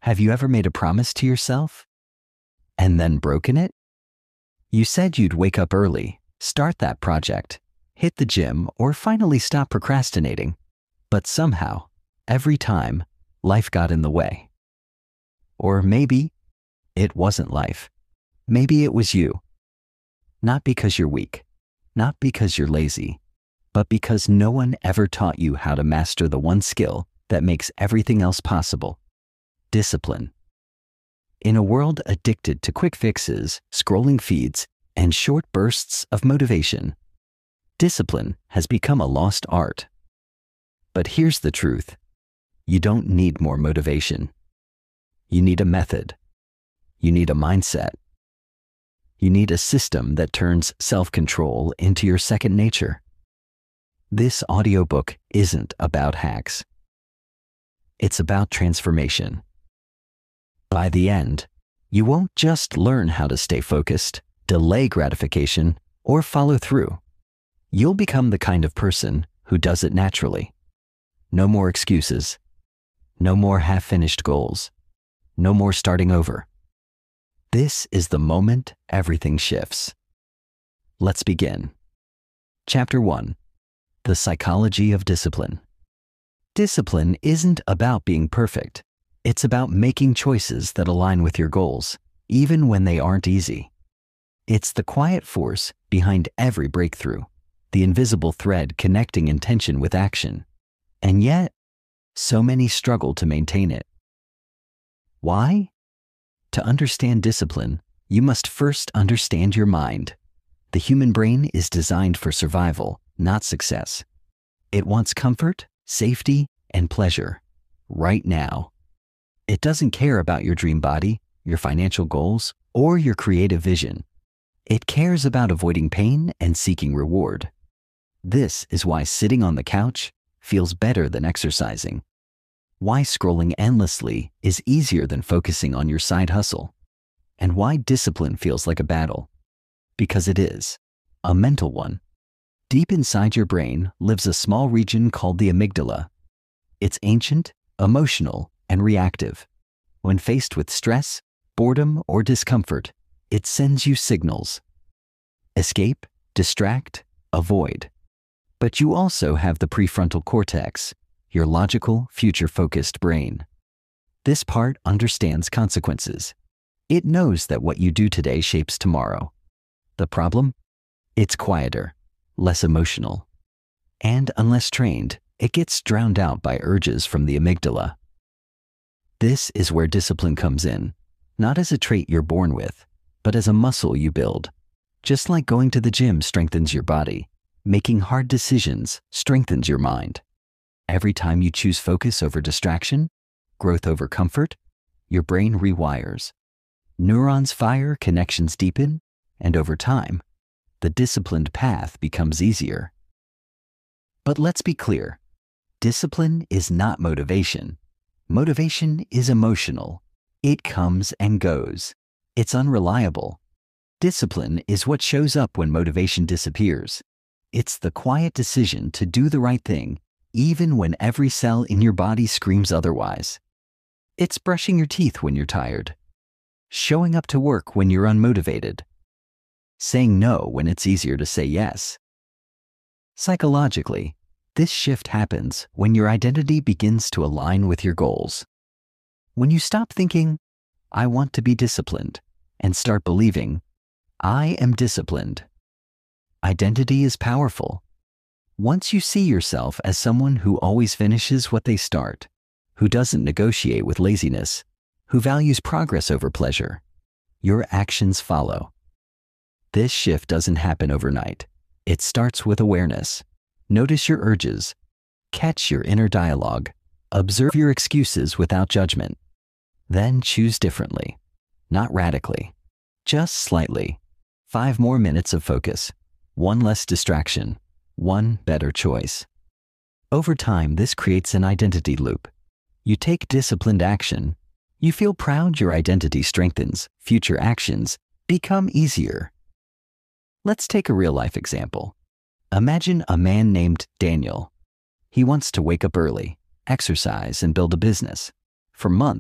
Have you ever made a promise to yourself and then broken it? You said you'd wake up early, start that project, hit the gym, or finally stop procrastinating. But somehow, every time, life got in the way. Or maybe it wasn't life. Maybe it was you. Not because you're weak, not because you're lazy, but because no one ever taught you how to master the one skill that makes everything else possible: discipline. In a world addicted to quick fixes, scrolling feeds, and short bursts of motivation, discipline has become a lost art. But here's the truth: you don't need more motivation. You need a method. You need a mindset. You need a system that turns self-control into your second nature. This audiobook isn't about hacks. It's about transformation. By the end, you won't just learn how to stay focused, delay gratification, or follow through. You'll become the kind of person who does it naturally. No more excuses. No more half-finished goals. No more starting over. This is the moment everything shifts. Let's begin. Chapter 1: The Psychology of Discipline. Discipline isn't about being perfect. It's about making choices that align with your goals, even when they aren't easy. It's the quiet force behind every breakthrough, the invisible thread connecting intention with action. And yet, so many struggle to maintain it. Why? To understand discipline, you must first understand your mind. The human brain is designed for survival, not success. It wants comfort, safety, and pleasure, right now. It doesn't care about your dream body, your financial goals, or your creative vision. It cares about avoiding pain and seeking reward. This is why sitting on the couch feels better than exercising. Why scrolling endlessly is easier than focusing on your side hustle. And why discipline feels like a battle. Because it is. A mental one. Deep inside your brain lives a small region called the amygdala. It's ancient, emotional, and reactive. When faced with stress, boredom, or discomfort, it sends you signals. Escape, distract, avoid. But you also have the prefrontal cortex, your logical, future-focused brain. This part understands consequences. It knows that what you do today shapes tomorrow. The problem? It's quieter, less emotional. And unless trained, it gets drowned out by urges from the amygdala. This is where discipline comes in, not as a trait you're born with, but as a muscle you build. Just like going to the gym strengthens your body, making hard decisions strengthens your mind. Every time you choose focus over distraction, growth over comfort, your brain rewires. Neurons fire, connections deepen, and over time, the disciplined path becomes easier. But let's be clear. Discipline is not motivation. Motivation is emotional. It comes and goes. It's unreliable. Discipline is what shows up when motivation disappears. It's the quiet decision to do the right thing, even when every cell in your body screams otherwise. It's brushing your teeth when you're tired, showing up to work when you're unmotivated, saying no when it's easier to say yes. Psychologically, this shift happens when your identity begins to align with your goals. When you stop thinking, "I want to be disciplined," and start believing, "I am disciplined." Identity is powerful. Once you see yourself as someone who always finishes what they start, who doesn't negotiate with laziness, who values progress over pleasure, your actions follow. This shift doesn't happen overnight. It starts with awareness. Notice your urges. Catch your inner dialogue. Observe your excuses without judgment. Then choose differently. Not radically. Just slightly. 5 more minutes of focus. 1 less distraction. 1 better choice. Over time, this creates an identity loop. You take disciplined action. You feel proud, your identity strengthens. Future actions become easier. Let's take a real-life example. Imagine a man named Daniel. He wants to wake up early, exercise, and build a business. For months,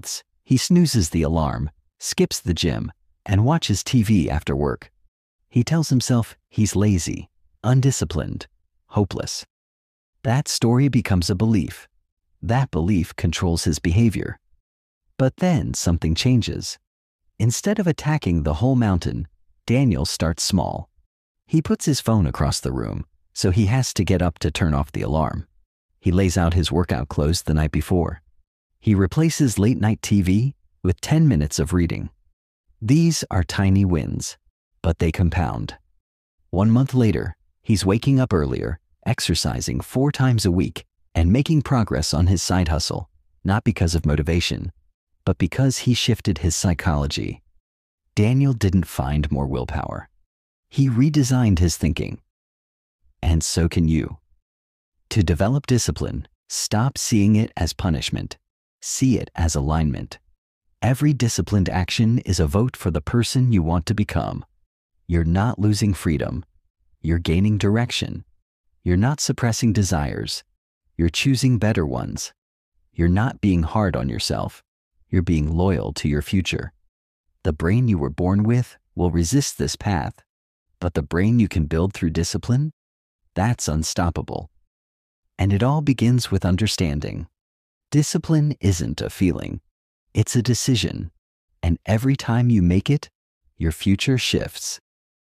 He snoozes the alarm, skips the gym, and watches TV after work. He tells himself he's lazy, undisciplined, hopeless. That story becomes a belief. That belief controls his behavior. But then something changes. Instead of attacking the whole mountain, Daniel starts small. He puts his phone across the room, so he has to get up to turn off the alarm. He lays out his workout clothes the night before. He replaces late-night TV with 10 minutes of reading. These are tiny wins, but they compound. 1 month later, he's waking up earlier, exercising 4 times a week, and making progress on his side hustle, not because of motivation, but because he shifted his psychology. Daniel didn't find more willpower. He redesigned his thinking. And so can you. To develop discipline, stop seeing it as punishment. See it as alignment. Every disciplined action is a vote for the person you want to become. You're not losing freedom. You're gaining direction. You're not suppressing desires. You're choosing better ones. You're not being hard on yourself. You're being loyal to your future. The brain you were born with will resist this path, but the brain you can build through discipline, that's unstoppable. And it all begins with understanding. Discipline isn't a feeling. It's a decision. And every time you make it, your future shifts.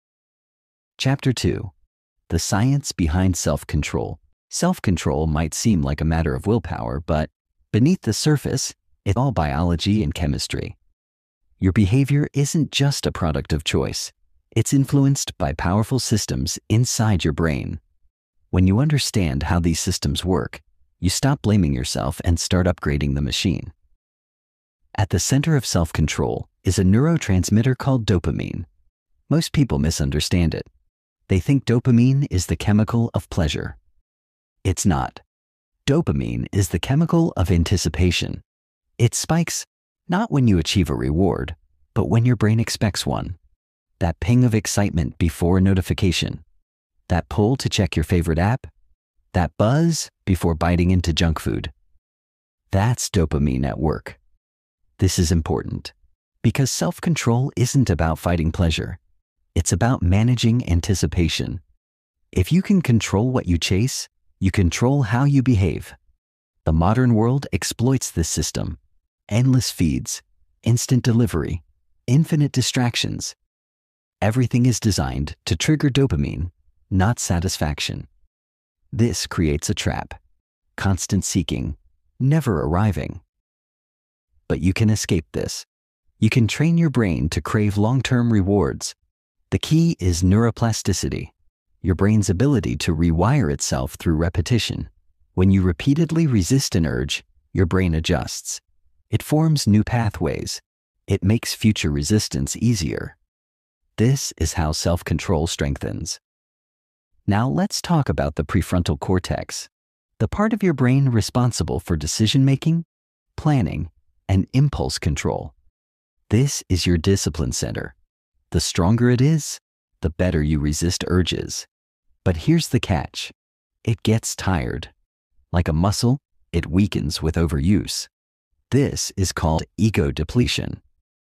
Chapter 2. The science behind self-control. Self-control might seem like a matter of willpower, but beneath the surface, it's all biology and chemistry. Your behavior isn't just a product of choice. It's influenced by powerful systems inside your brain. When you understand how these systems work, you stop blaming yourself and start upgrading the machine. At the center of self-control is a neurotransmitter called dopamine. Most people misunderstand it. They think dopamine is the chemical of pleasure. It's not. Dopamine is the chemical of anticipation. It spikes not when you achieve a reward, but when your brain expects one. That ping of excitement before a notification. That pull to check your favorite app. That buzz before biting into junk food. That's dopamine at work. This is important because self-control isn't about fighting pleasure. It's about managing anticipation. If you can control what you chase, you control how you behave. The modern world exploits this system. Endless feeds, instant delivery, infinite distractions. Everything is designed to trigger dopamine, not satisfaction. This creates a trap. Constant seeking, never arriving. But you can escape this. You can train your brain to crave long-term rewards. The key is neuroplasticity, your brain's ability to rewire itself through repetition. When you repeatedly resist an urge, your brain adjusts. It forms new pathways. It makes future resistance easier. This is how self-control strengthens. Now let's talk about the prefrontal cortex, the part of your brain responsible for decision-making, planning, and impulse control. This is your discipline center. The stronger it is, the better you resist urges. But here's the catch. It gets tired. Like a muscle, it weakens with overuse. This is called ego depletion.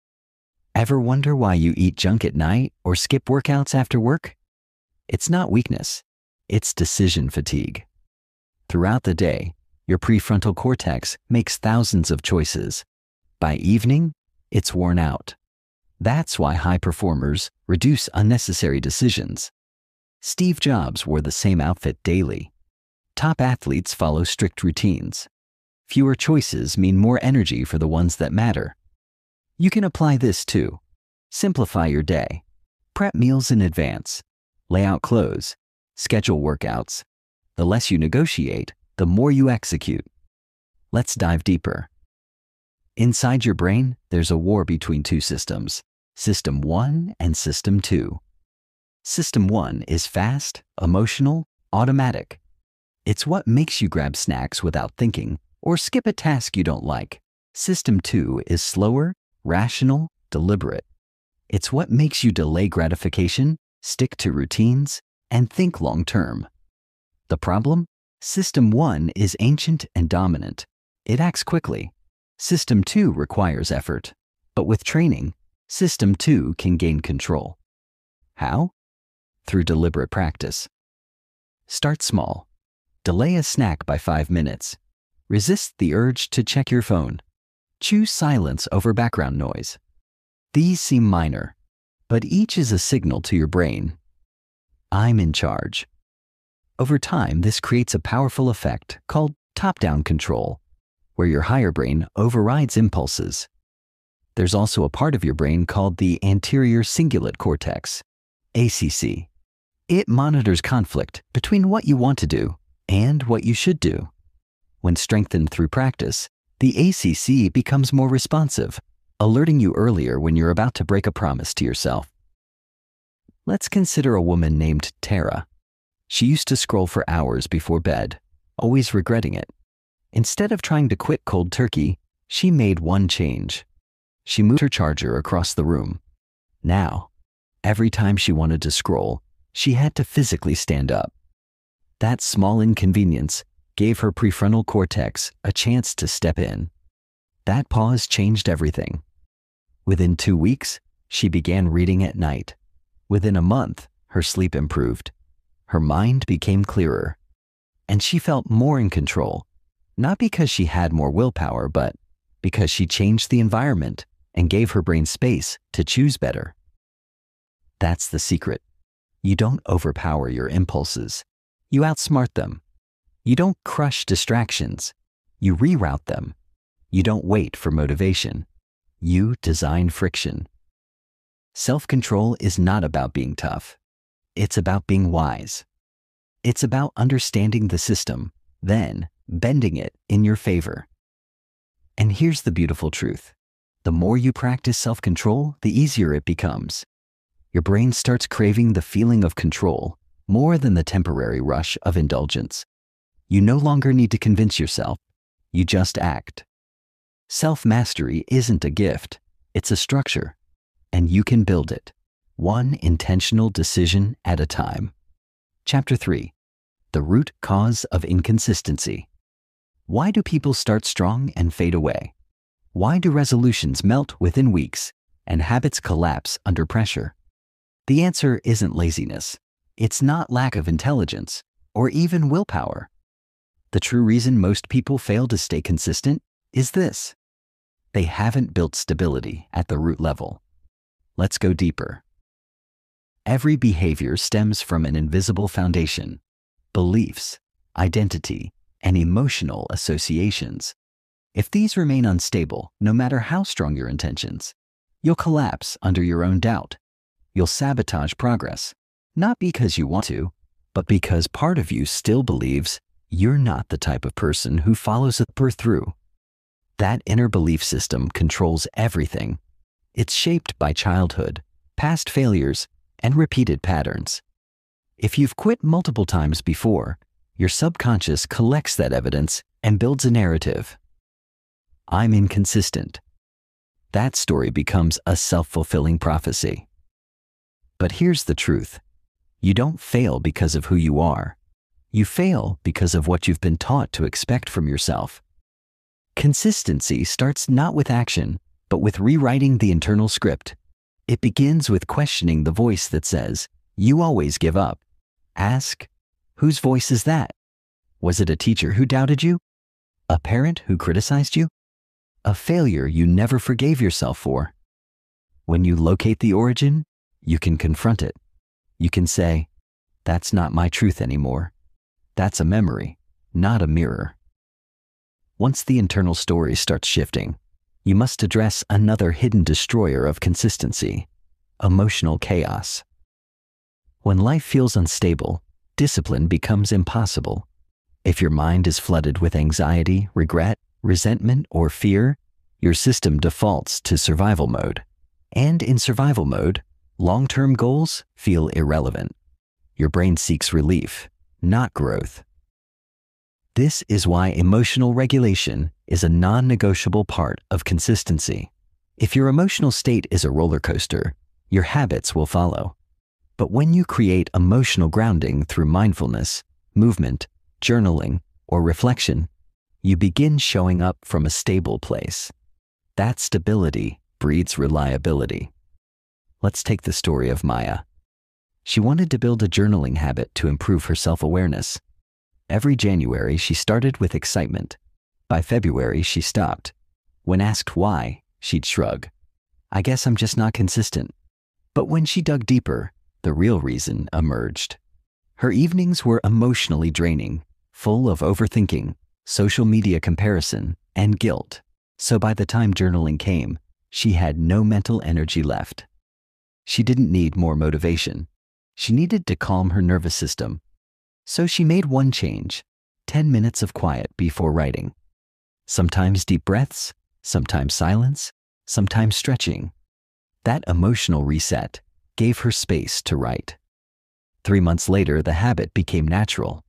Ever wonder why you eat junk at night or skip workouts after work? It's not weakness, it's decision fatigue. Throughout the day, your prefrontal cortex makes thousands of choices. By evening, it's worn out. That's why high performers reduce unnecessary decisions. Steve Jobs wore the same outfit daily. Top athletes follow strict routines. Fewer choices mean more energy for the ones that matter. You can apply this too. Simplify your day. Prep meals in advance. Lay out clothes. Schedule workouts. The less you negotiate, the more you execute. Let's dive deeper. Inside your brain, there's a war between two systems, System 1 and System 2. System 1 is fast, emotional, automatic. It's what makes you grab snacks without thinking or skip a task you don't like. System 2 is slower, rational, deliberate. It's what makes you delay gratification, stick to routines, and think long-term. The problem? System 1 is ancient and dominant. It acts quickly. System 2 requires effort, but with training, System 2 can gain control. How? Through deliberate practice. Start small. Delay a snack by 5 minutes. Resist the urge to check your phone. Choose silence over background noise. These seem minor, but each is a signal to your brain. I'm in charge. Over time, this creates a powerful effect called top-down control, where your higher brain overrides impulses. There's also a part of your brain called the anterior cingulate cortex, ACC. It monitors conflict between what you want to do and what you should do. When strengthened through practice, the ACC becomes more responsive, alerting you earlier when you're about to break a promise to yourself. Let's consider a woman named Tara. She used to scroll for hours before bed, always regretting it. Instead of trying to quit cold turkey, she made one change. She moved her charger across the room. Now, every time she wanted to scroll, she had to physically stand up. That small inconvenience gave her prefrontal cortex a chance to step in. That pause changed everything. Within 2 weeks, she began reading at night. Within a month, her sleep improved. Her mind became clearer. And she felt more in control, not because she had more willpower, but because she changed the environment and gave her brain space to choose better. That's the secret. You don't overpower your impulses. You outsmart them. You don't crush distractions. You reroute them. You don't wait for motivation. You design friction. Self-control is not about being tough. It's about being wise. It's about understanding the system, then bending it in your favor. And here's the beautiful truth. The more you practice self-control, the easier it becomes. Your brain starts craving the feeling of control more than the temporary rush of indulgence. You no longer need to convince yourself. You just act. Self-mastery isn't a gift. It's a structure. And you can build it, one intentional decision at a time. Chapter 3. The root cause of inconsistency. Why do people start strong and fade away? Why do resolutions melt within weeks and habits collapse under pressure? The answer isn't laziness. It's not lack of intelligence or even willpower. The true reason most people fail to stay consistent is this. They haven't built stability at the root level. Let's go deeper. Every behavior stems from an invisible foundation: beliefs, identity, and emotional associations. If these remain unstable, no matter how strong your intentions, you'll collapse under your own doubt. You'll sabotage progress, not because you want to, but because part of you still believes you're not the type of person who follows through. That inner belief system controls everything. It's shaped by childhood, past failures, and repeated patterns. If you've quit multiple times before, your subconscious collects that evidence and builds a narrative. I'm inconsistent. That story becomes a self-fulfilling prophecy. But here's the truth. You don't fail because of who you are. You fail because of what you've been taught to expect from yourself. Consistency starts not with action, but with rewriting the internal script. It begins with questioning the voice that says, "You always give up." Ask, whose voice is that? Was it a teacher who doubted you? A parent who criticized you? A failure you never forgave yourself for? When you locate the origin, you can confront it. You can say, "That's not my truth anymore. That's a memory, not a mirror." Once the internal story starts shifting, you must address another hidden destroyer of consistency: emotional chaos. When life feels unstable, discipline becomes impossible. If your mind is flooded with anxiety, regret, resentment, or fear, your system defaults to survival mode. And in survival mode, long-term goals feel irrelevant. Your brain seeks relief, not growth. This is why emotional regulation is a non-negotiable part of consistency. If your emotional state is a roller coaster, your habits will follow. But when you create emotional grounding through mindfulness, movement, journaling, or reflection, You begin showing up from a stable place. That stability breeds reliability. Let's take the story of Maya. She wanted to build a journaling habit to improve her self-awareness. Every January, she started with excitement. By February, she stopped. When asked why, she'd shrug. I guess I'm just not consistent. But when she dug deeper, the real reason emerged. Her evenings were emotionally draining, full of overthinking, social media comparison, and guilt. So by the time journaling came, she had no mental energy left. She didn't need more motivation. She needed to calm her nervous system. So she made one change: 10 minutes of quiet before writing. Sometimes deep breaths, sometimes silence, sometimes stretching. That emotional reset gave her space to write. 3 months later, the habit became natural.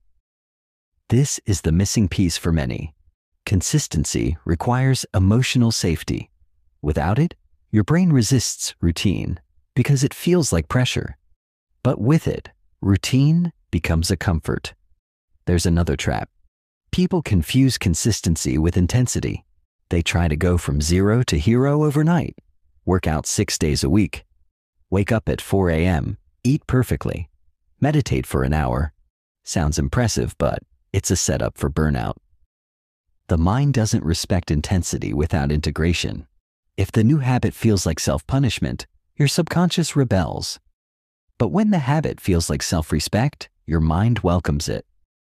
This is the missing piece for many. Consistency requires emotional safety. Without it, your brain resists routine because it feels like pressure. But with it, routine becomes a comfort. There's another trap. People confuse consistency with intensity. They try to go from 0 to hero overnight, work out 6 days a week, wake up at 4 a.m., eat perfectly, meditate for an hour. Sounds impressive, but it's a setup for burnout. The mind doesn't respect intensity without integration. If the new habit feels like self-punishment, your subconscious rebels. But when the habit feels like self-respect, your mind welcomes it.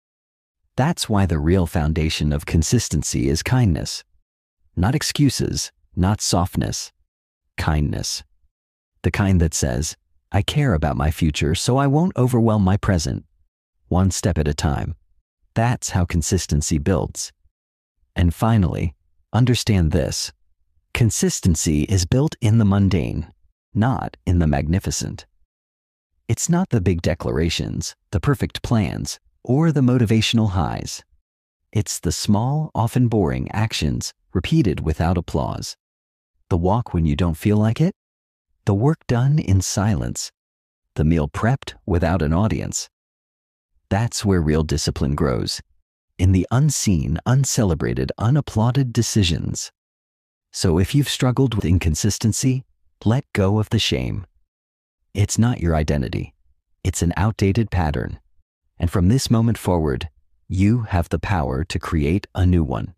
That's why the real foundation of consistency is kindness. Not excuses, not softness. Kindness. The kind that says, I care about my future, so I won't overwhelm my present. One step at a time. That's how consistency builds. And finally, understand this. Consistency is built in the mundane, not in the magnificent. It's not the big declarations, the perfect plans, or the motivational highs. It's the small, often boring actions repeated without applause. The walk when you don't feel like it, the work done in silence, the meal prepped without an audience. That's where real discipline grows, in the unseen, uncelebrated, unapplauded decisions. So if you've struggled with inconsistency, let go of the shame. It's not your identity. It's an outdated pattern. And from this moment forward, you have the power to create a new one.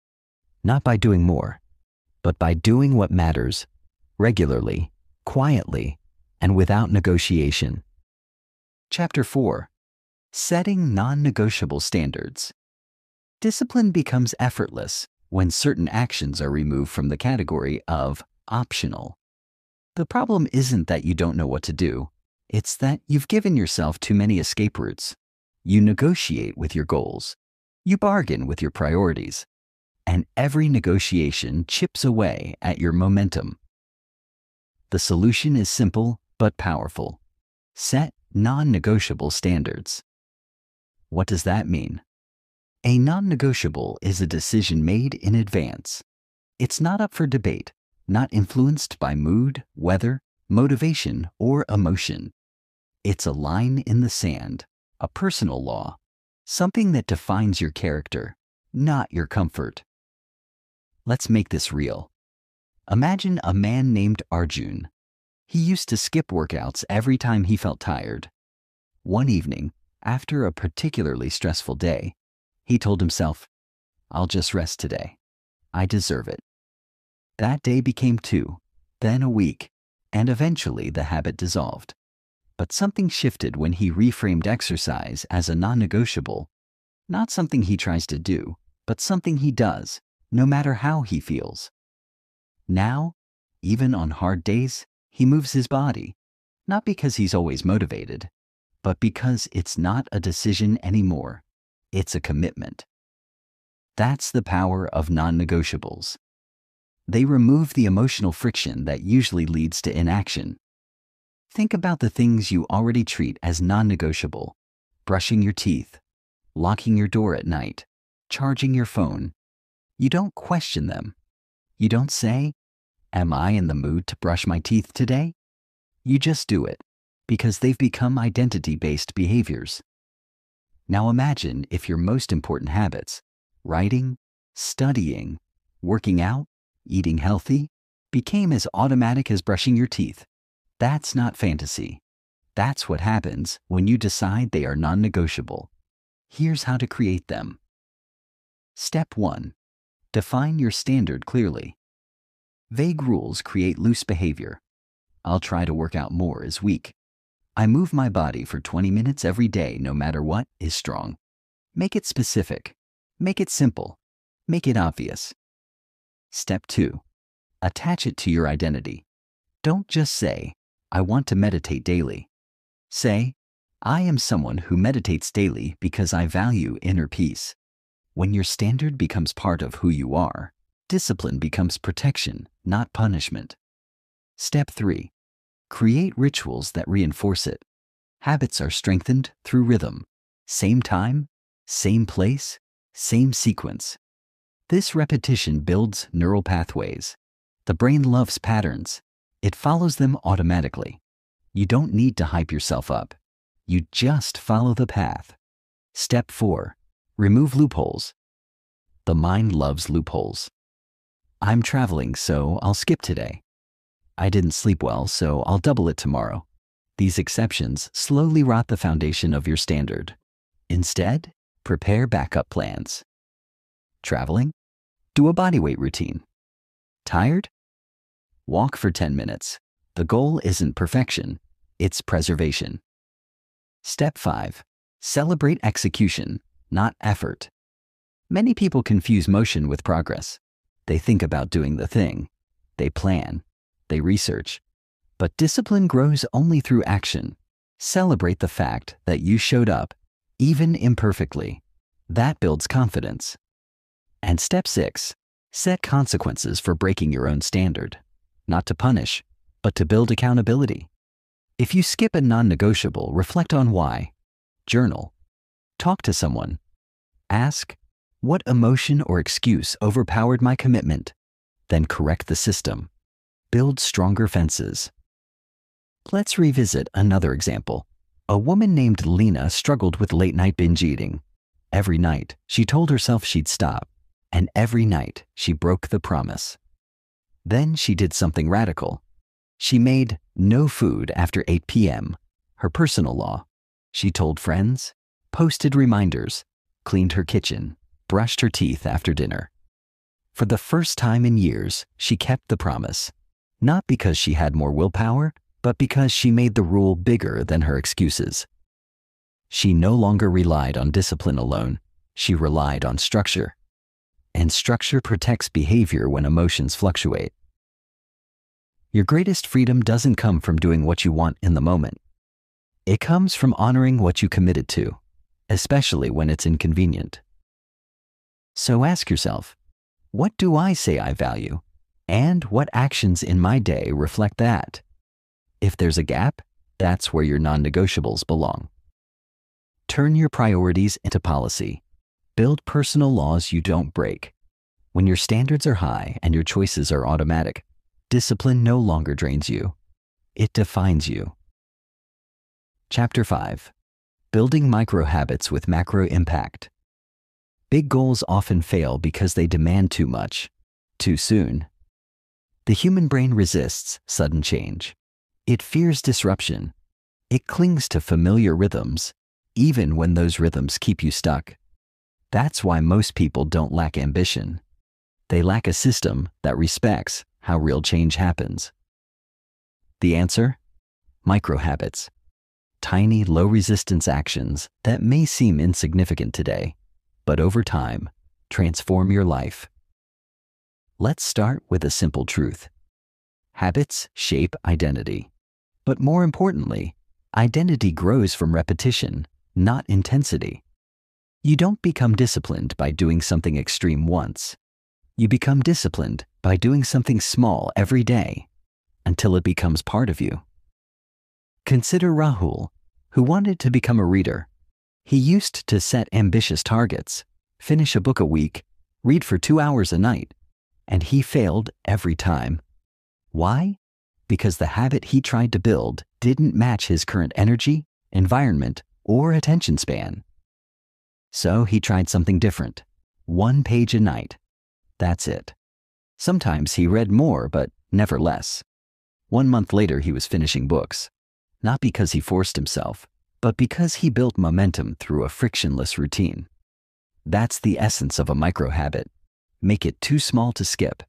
Not by doing more, but by doing what matters, regularly, quietly, and without negotiation. Chapter 4. Setting non-negotiable standards. Discipline becomes effortless when certain actions are removed from the category of optional. The problem isn't that you don't know what to do. It's that you've given yourself too many escape routes. You negotiate with your goals. You bargain with your priorities. And every negotiation chips away at your momentum. The solution is simple but powerful. Set non-negotiable standards. What does that mean? A non-negotiable is a decision made in advance. It's not up for debate, not influenced by mood, weather, motivation, or emotion. It's a line in the sand, a personal law, something that defines your character, not your comfort. Let's make this real. Imagine a man named Arjun. He used to skip workouts every time he felt tired. One evening, after a particularly stressful day, he told himself, I'll just rest today. I deserve it. That day became 2, then a week, and eventually the habit dissolved. But something shifted when he reframed exercise as a non-negotiable. Not something he tries to do, but something he does, no matter how he feels. Now, even on hard days, he moves his body, not because he's always motivated, but because it's not a decision anymore. It's a commitment. That's the power of non-negotiables. They remove the emotional friction that usually leads to inaction. Think about the things you already treat as non-negotiable: brushing your teeth, locking your door at night, charging your phone. You don't question them. You don't say, am I in the mood to brush my teeth today? You just do it, because they've become identity-based behaviors. Now imagine if your most important habits, writing, Studying, working out, eating healthy became as automatic as brushing your teeth. That's not fantasy. That's what happens when you decide they are non-negotiable. Here's how to create them. Step 1. Define your standard clearly. Vague rules create loose behavior. I'll try to work out more is weak. I move my body for 20 minutes every day no matter what is strong. Make it specific. Make it simple. Make it obvious. Step 2. Attach it to your identity. Don't just say, I want to meditate daily. Say, I am someone who meditates daily because I value inner peace. When your standard becomes part of who you are, discipline becomes protection, not punishment. Step 3. Create rituals that reinforce it. Habits are strengthened through rhythm. Same time, same place, same sequence. This repetition builds neural pathways. The brain loves patterns. It follows them automatically. You don't need to hype yourself up. You just follow the path. Step 4. Remove loopholes. The mind loves loopholes. I'm traveling, so I'll skip today. I didn't sleep well, so I'll double it tomorrow. These exceptions slowly rot the foundation of your standard. Instead, prepare backup plans. Traveling? Do a bodyweight routine. Tired? Walk for 10 minutes. The goal isn't perfection, it's preservation. Step 5. Celebrate execution, not effort. Many people confuse motion with progress. They think about doing the thing. They plan. They research. But discipline grows only through action. Celebrate the fact that you showed up, even imperfectly. That builds confidence. And step 6. Set consequences for breaking your own standard. Not to punish, but to build accountability. If you skip a non-negotiable, reflect on why. Journal. Talk to someone. Ask, what emotion or excuse overpowered my commitment? Then correct the system. Build stronger fences. Let's revisit another example. A woman named Lena struggled with late-night binge eating. Every night, she told herself she'd stop, and every night, she broke the promise. Then she did something radical. She made no food after 8 p.m., her personal law. She told friends, posted reminders, cleaned her kitchen, brushed her teeth after dinner. For the first time in years, she kept the promise, not because she had more willpower, but because she made the rule bigger than her excuses. She no longer relied on discipline alone. She relied on structure. And structure protects behavior when emotions fluctuate. Your greatest freedom doesn't come from doing what you want in the moment. It comes from honoring what you committed to, especially when it's inconvenient. So ask yourself, what do I say I value? And what actions in my day reflect that? If there's a gap, that's where your non-negotiables belong. Turn your priorities into policy. Build personal laws you don't break. When your standards are high and your choices are automatic, discipline no longer drains you. It defines you. Chapter 5. Building micro habits with macro impact. Big goals often fail because they demand too much, too soon. The human brain resists sudden change. It fears disruption. It clings to familiar rhythms, even when those rhythms keep you stuck. That's why most people don't lack ambition. They lack a system that respects how real change happens. The answer? Microhabits. Tiny, low-resistance actions that may seem insignificant today, but over time, transform your life. Let's start with a simple truth. Habits shape identity. But more importantly, identity grows from repetition, not intensity. You don't become disciplined by doing something extreme once. You become disciplined by doing something small every day until it becomes part of you. Consider Rahul, who wanted to become a reader. He used to set ambitious targets, finish a book a week, read for 2 hours a night, and he failed every time. Why? Because the habit he tried to build didn't match his current energy, environment, or attention span. So he tried something different. 1 page a night, That's it. Sometimes he read more, but never less. 1 month later, he was finishing books, not because he forced himself, but because he built momentum through a frictionless routine. That's the essence of a micro-habit. Make it too small to skip.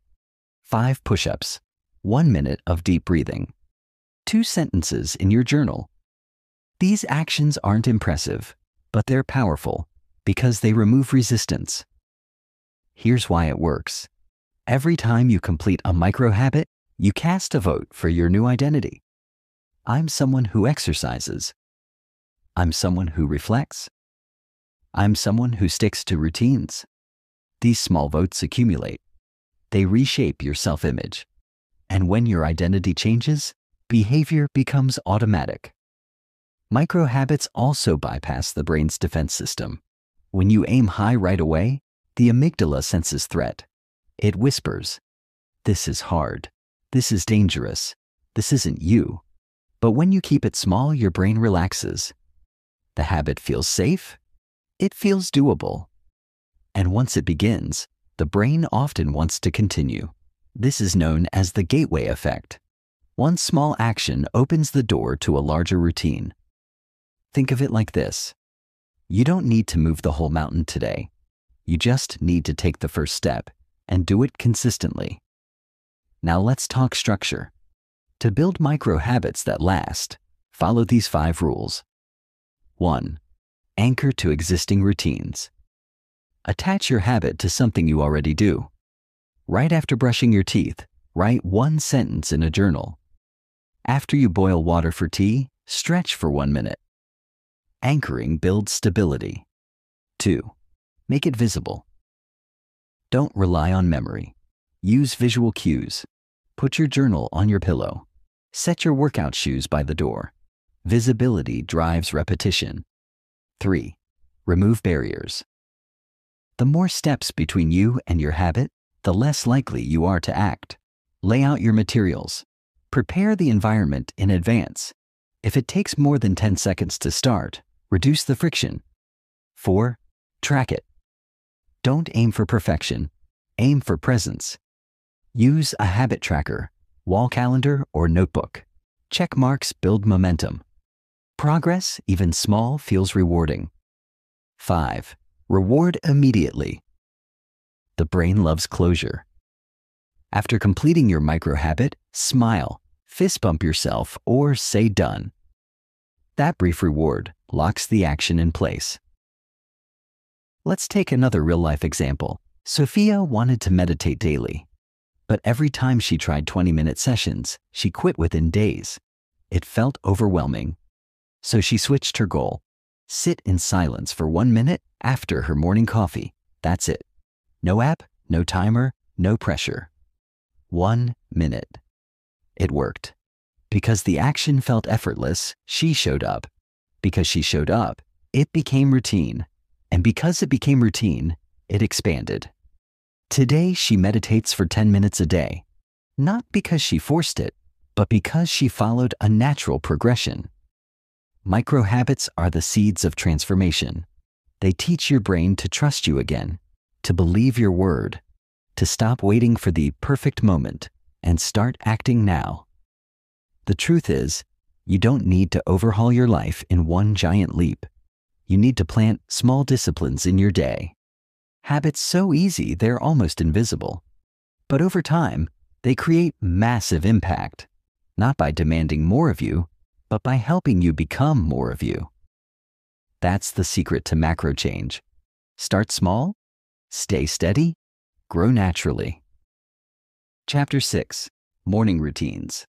5 push-ups, 1 minute of deep breathing, 2 sentences in your journal. These actions aren't impressive, but they're powerful because they remove resistance. Here's why it works. Every time you complete a micro-habit, you cast a vote for your new identity. I'm someone who exercises. I'm someone who reflects. I'm someone who sticks to routines. These small votes accumulate. They reshape your self-image. And when your identity changes, behavior becomes automatic. Micro-habits also bypass the brain's defense system. When you aim high right away, the amygdala senses threat. It whispers, "This is hard. This is dangerous. This isn't you." But when you keep it small, your brain relaxes. The habit feels safe. It feels doable. And once it begins, the brain often wants to continue. This is known as the gateway effect. One small action opens the door to a larger routine. Think of it like this. You don't need to move the whole mountain today. You just need to take the first step and do it consistently. Now let's talk structure. To build micro habits that last, follow these 5 rules. 1. Anchor to existing routines. Attach your habit to something you already do. Right after brushing your teeth, write 1 sentence in a journal. After you boil water for tea, stretch for 1 minute. Anchoring builds stability. 2. Make it visible. Don't rely on memory. Use visual cues. Put your journal on your pillow. Set your workout shoes by the door. Visibility drives repetition. 3. Remove barriers. The more steps between you and your habit, the less likely you are to act. Lay out your materials. Prepare the environment in advance. If it takes more than 10 seconds to start, reduce the friction. 4. Track it. Don't aim for perfection. Aim for presence. Use a habit tracker, wall calendar, or notebook. Check marks build momentum. Progress, even small, feels rewarding. 5. Reward immediately. The brain loves closure. After completing your micro habit, smile, fist bump yourself, or say done. That brief reward locks the action in place. Let's take another real-life example. Sophia wanted to meditate daily, but every time she tried 20-minute sessions, she quit within days. It felt overwhelming. So she switched her goal. Sit in silence for 1 minute after her morning coffee. That's it. No app, no timer, no pressure. 1 minute. It worked. Because the action felt effortless, she showed up. Because she showed up, it became routine. And because it became routine, it expanded. Today, she meditates for 10 minutes a day. Not because she forced it, but because she followed a natural progression. Micro habits are the seeds of transformation. They teach your brain to trust you again, to believe your word, to stop waiting for the perfect moment and start acting now. The truth is, you don't need to overhaul your life in one giant leap. You need to plant small disciplines in your day. Habits so easy they're almost invisible. But over time, they create massive impact, not by demanding more of you, but by helping you become more of you. That's the secret to macro change. Start small, stay steady, grow naturally. Chapter 6. Morning Routines.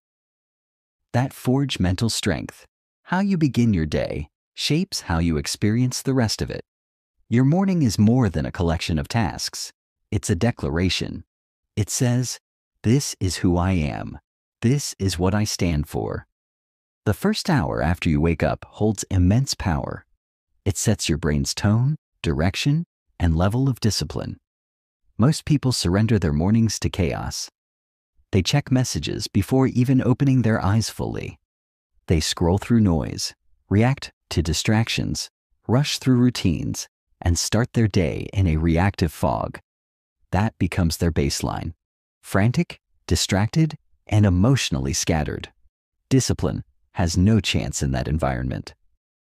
That forge mental strength. How you begin your day shapes how you experience the rest of it. Your morning is more than a collection of tasks. It's a declaration. It says, "This is who I am. This is what I stand for." The first hour after you wake up holds immense power. It sets your brain's tone, direction, and level of discipline. Most people surrender their mornings to chaos. They check messages before even opening their eyes fully. They scroll through noise, react to distractions, rush through routines, and start their day in a reactive fog. That becomes their baseline. Frantic, distracted, and emotionally scattered. Discipline has no chance in that environment.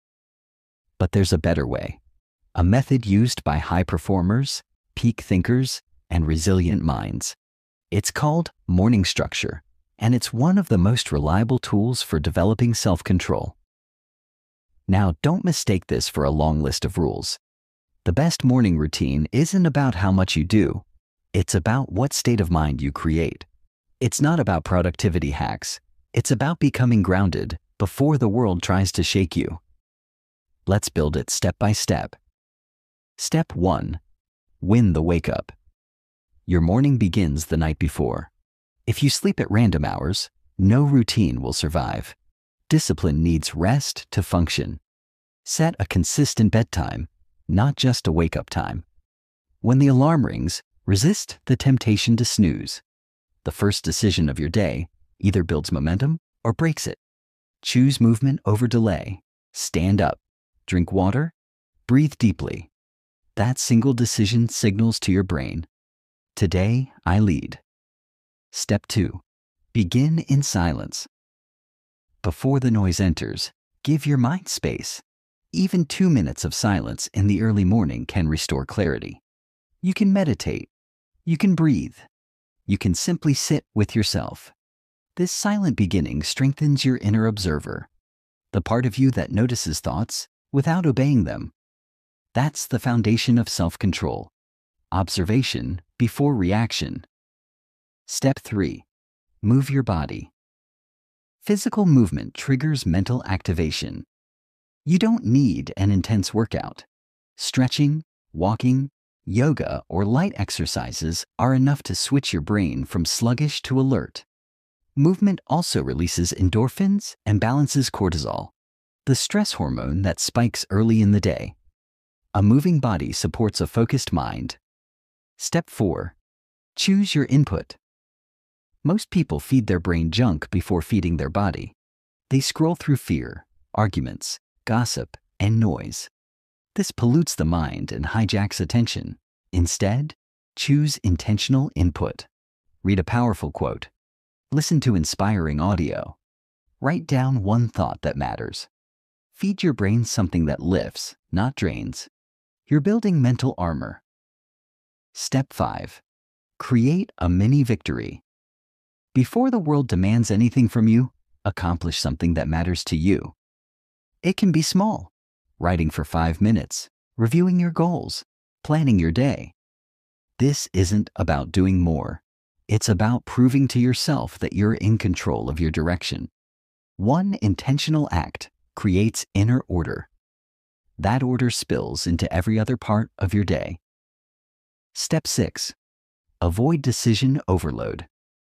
But there's a better way. A method used by high performers, peak thinkers, and resilient minds. It's called morning structure, and it's one of the most reliable tools for developing self-control. Now, don't mistake this for a long list of rules. The best morning routine isn't about how much you do. It's about what state of mind you create. It's not about productivity hacks. It's about becoming grounded before the world tries to shake you. Let's build it step by step. Step 1. Win the wake-up. Your morning begins the night before. If you sleep at random hours, no routine will survive. Discipline needs rest to function. Set a consistent bedtime, not just a wake-up time. When the alarm rings, resist the temptation to snooze. The first decision of your day either builds momentum or breaks it. Choose movement over delay. Stand up, drink water, breathe deeply. That single decision signals to your brain, today I lead. Step 2. Begin in silence. Before the noise enters, give your mind space. Even 2 minutes of silence in the early morning can restore clarity. You can meditate. You can breathe. You can simply sit with yourself. This silent beginning strengthens your inner observer, the part of you that notices thoughts without obeying them. That's the foundation of self-control. Observation before reaction. Step 3. Move your body. Physical movement triggers mental activation. You don't need an intense workout. Stretching, walking, yoga, or light exercises are enough to switch your brain from sluggish to alert. Movement also releases endorphins and balances cortisol, the stress hormone that spikes early in the day. A moving body supports a focused mind. Step 4. Choose your input. Most people feed their brain junk before feeding their body. They scroll through fear, arguments, gossip, and noise. This pollutes the mind and hijacks attention. Instead, choose intentional input. Read a powerful quote. Listen to inspiring audio. Write down one thought that matters. Feed your brain something that lifts, not drains. You're building mental armor. Step 5. Create a mini victory. Before the world demands anything from you, accomplish something that matters to you. It can be small. Writing for 5 minutes, reviewing your goals, planning your day. This isn't about doing more. It's about proving to yourself that you're in control of your direction. One intentional act creates inner order. That order spills into every other part of your day. Step 6. Avoid decision overload.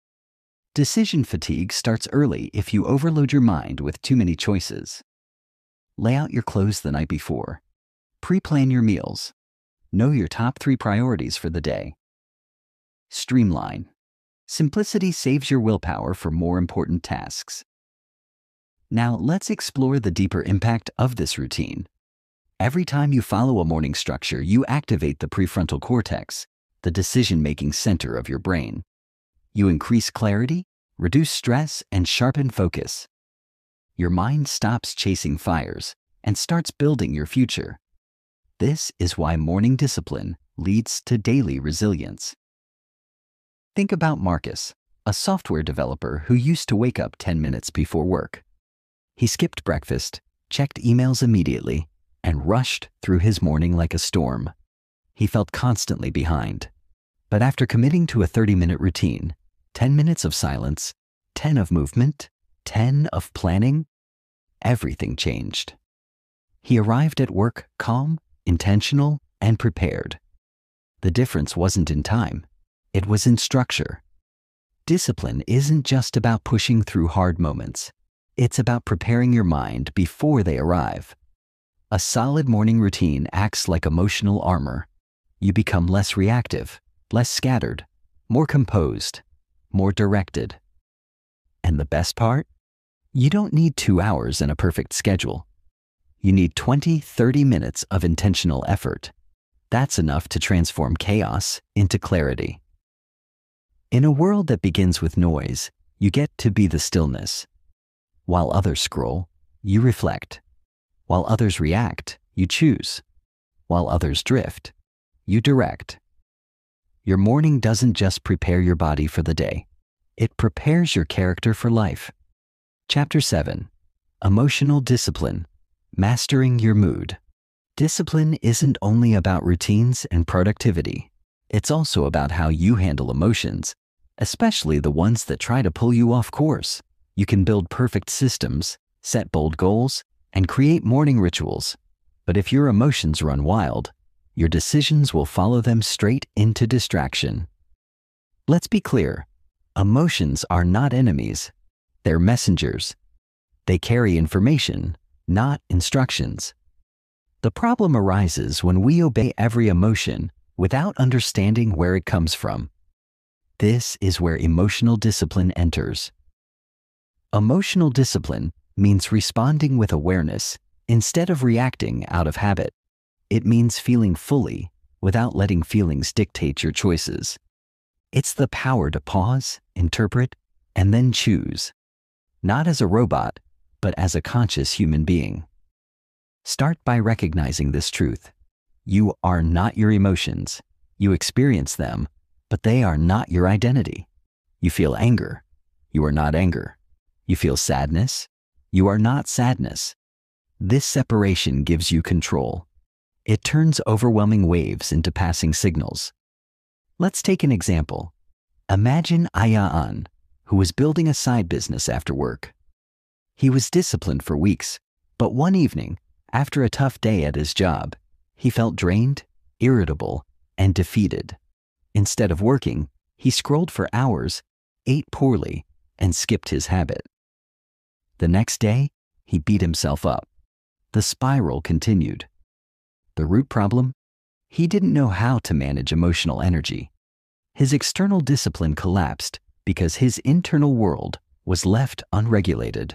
Decision fatigue starts early if you overload your mind with too many choices. Lay out your clothes the night before. Pre-plan your meals. Know your top 3 priorities for the day. Streamline. Simplicity saves your willpower for more important tasks. Now let's explore the deeper impact of this routine. Every time you follow a morning structure, you activate the prefrontal cortex, the decision-making center of your brain. You increase clarity, reduce stress, and sharpen focus. Your mind stops chasing fires and starts building your future. This is why morning discipline leads to daily resilience. Think about Marcus, a software developer who used to wake up 10 minutes before work. He skipped breakfast, checked emails immediately, and rushed through his morning like a storm. He felt constantly behind. But after committing to a 30-minute routine, 10 minutes of silence, 10 of movement, 10 of planning, everything changed. He arrived at work calm, intentional, and prepared. The difference wasn't in time. It was in structure. Discipline isn't just about pushing through hard moments. It's about preparing your mind before they arrive. A solid morning routine acts like emotional armor. You become less reactive, less scattered, more composed, more directed. And the best part? You don't need 2 hours and a perfect schedule. You need 20-30 minutes of intentional effort. That's enough to transform chaos into clarity. In a world that begins with noise, you get to be the stillness. While others scroll, you reflect. While others react, you choose. While others drift, you direct. Your morning doesn't just prepare your body for the day. It prepares your character for life. Chapter 7. Emotional Discipline. Mastering Your Mood. Discipline isn't only about routines and productivity. It's also about how you handle emotions, especially the ones that try to pull you off course. You can build perfect systems, set bold goals, and create morning rituals. But if your emotions run wild, your decisions will follow them straight into distraction. Let's be clear. Emotions are not enemies. They're messengers. They carry information, not instructions. The problem arises when we obey every emotion without understanding where it comes from. This is where emotional discipline enters. Emotional discipline means responding with awareness instead of reacting out of habit. It means feeling fully without letting feelings dictate your choices. It's the power to pause, interpret, and then choose, not as a robot, but as a conscious human being. Start by recognizing this truth. You are not your emotions. You experience them, but they are not your identity. You feel anger. You are not anger. You feel sadness. You are not sadness. This separation gives you control. It turns overwhelming waves into passing signals. Let's take an example. Imagine Ayaan, who was building a side business after work. He was disciplined for weeks, but one evening, after a tough day at his job, he felt drained, irritable, and defeated. Instead of working, he scrolled for hours, ate poorly, and skipped his habit. The next day, he beat himself up. The spiral continued. The root problem? He didn't know how to manage emotional energy. His external discipline collapsed because his internal world was left unregulated.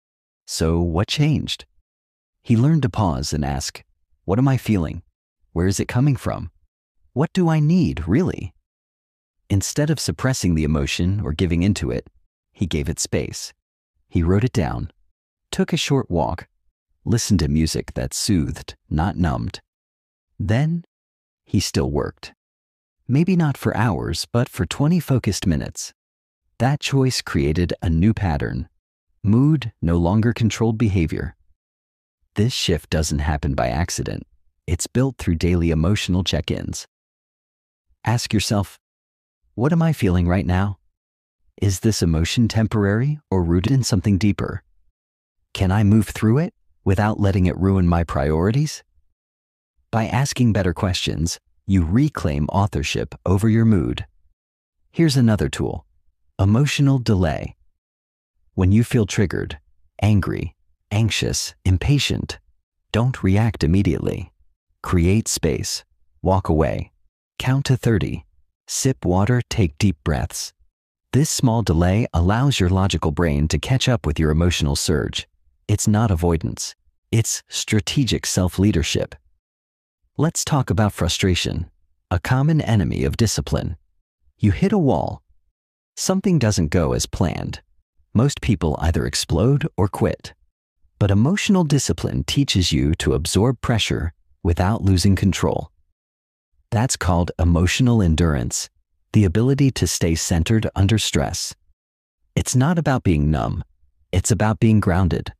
So what changed? He learned to pause and ask, what am I feeling? Where is it coming from? What do I need, really? Instead of suppressing the emotion or giving into it, he gave it space. He wrote it down, took a short walk, listened to music that soothed, not numbed. Then, he still worked. Maybe not for hours, but for 20 focused minutes. That choice created a new pattern. Mood no longer controlled behavior. This shift doesn't happen by accident. It's built through daily emotional check-ins. Ask yourself, what am I feeling right now? Is this emotion temporary or rooted in something deeper? Can I move through it without letting it ruin my priorities? By asking better questions, you reclaim authorship over your mood. Here's another tool: emotional delay. When you feel triggered, angry, anxious, impatient, don't react immediately. Create space. Walk away. Count to 30. Sip water, take deep breaths. This small delay allows your logical brain to catch up with your emotional surge. It's not avoidance. It's strategic self-leadership. Let's talk about frustration, a common enemy of discipline. You hit a wall. Something doesn't go as planned. Most people either explode or quit. But emotional discipline teaches you to absorb pressure without losing control. That's called emotional endurance, the ability to stay centered under stress. It's not about being numb. It's about being grounded.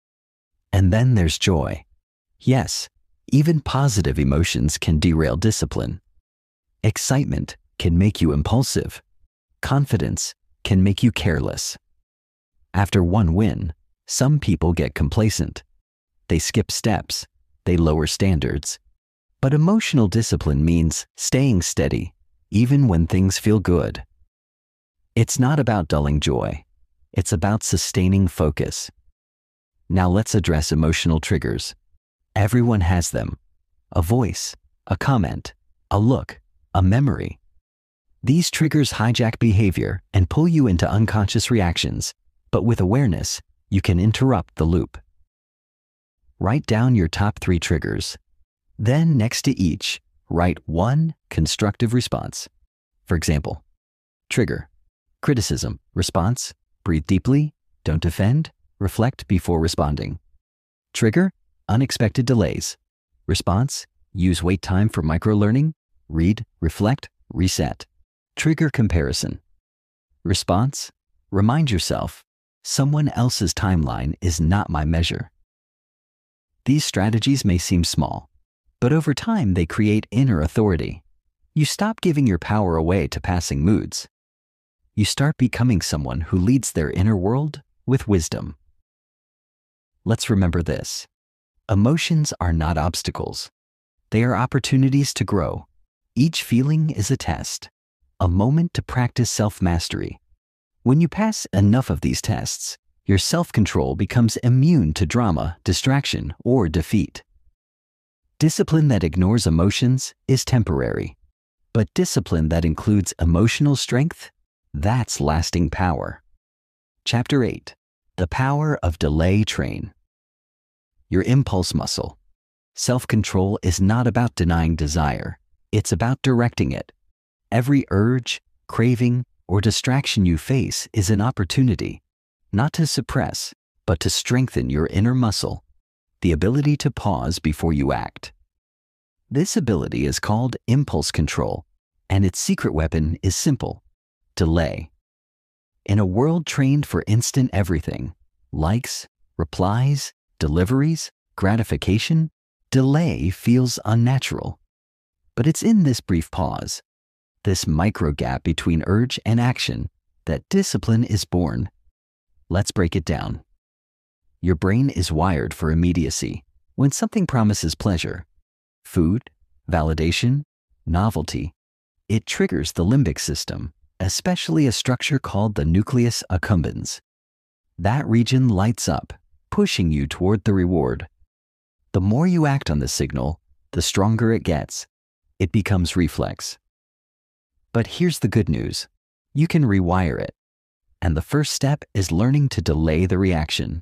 And then there's joy. Yes, even positive emotions can derail discipline. Excitement can make you impulsive. Confidence can make you careless. After one win, some people get complacent. They skip steps. They lower standards. But emotional discipline means staying steady, even when things feel good. It's not about dulling joy. It's about sustaining focus. Now let's address emotional triggers. Everyone has them. A voice, a comment, a look, a memory. These triggers hijack behavior and pull you into unconscious reactions, but with awareness, you can interrupt the loop. Write down your top 3 triggers. Then, next to each, write one constructive response. For example, Trigger: criticism. Response: breathe deeply, don't defend, reflect before responding. Trigger: unexpected delays. Response: use wait time for micro-learning, read, reflect, reset. Trigger: comparison. Response: remind yourself, someone else's timeline is not my measure. These strategies may seem small, but over time they create inner authority. You stop giving your power away to passing moods. You start becoming someone who leads their inner world with wisdom. Let's remember this: emotions are not obstacles. They are opportunities to grow. Each feeling is a test, a moment to practice self-mastery. When you pass enough of these tests, your self-control becomes immune to drama, distraction, or defeat. Discipline that ignores emotions is temporary, but discipline that includes emotional strength, that's lasting power. Chapter 8: The Power of Delay Train. Your impulse muscle. Self-control is not about denying desire. It's about directing it. Every urge, craving, or distraction you face is an opportunity, not to suppress, but to strengthen your inner muscle, the ability to pause before you act. This ability is called impulse control, and its secret weapon is simple: delay. In a world trained for instant everything, likes, replies, deliveries, gratification, delay feels unnatural. But it's in this brief pause, this micro gap between urge and action, that discipline is born. Let's break it down. Your brain is wired for immediacy. When something promises pleasure, food, validation, novelty, it triggers the limbic system, especially a structure called the nucleus accumbens. That region lights up, pushing you toward the reward. The more you act on the signal, the stronger it gets. It becomes reflex. But here's the good news: you can rewire it. And the first step is learning to delay the reaction.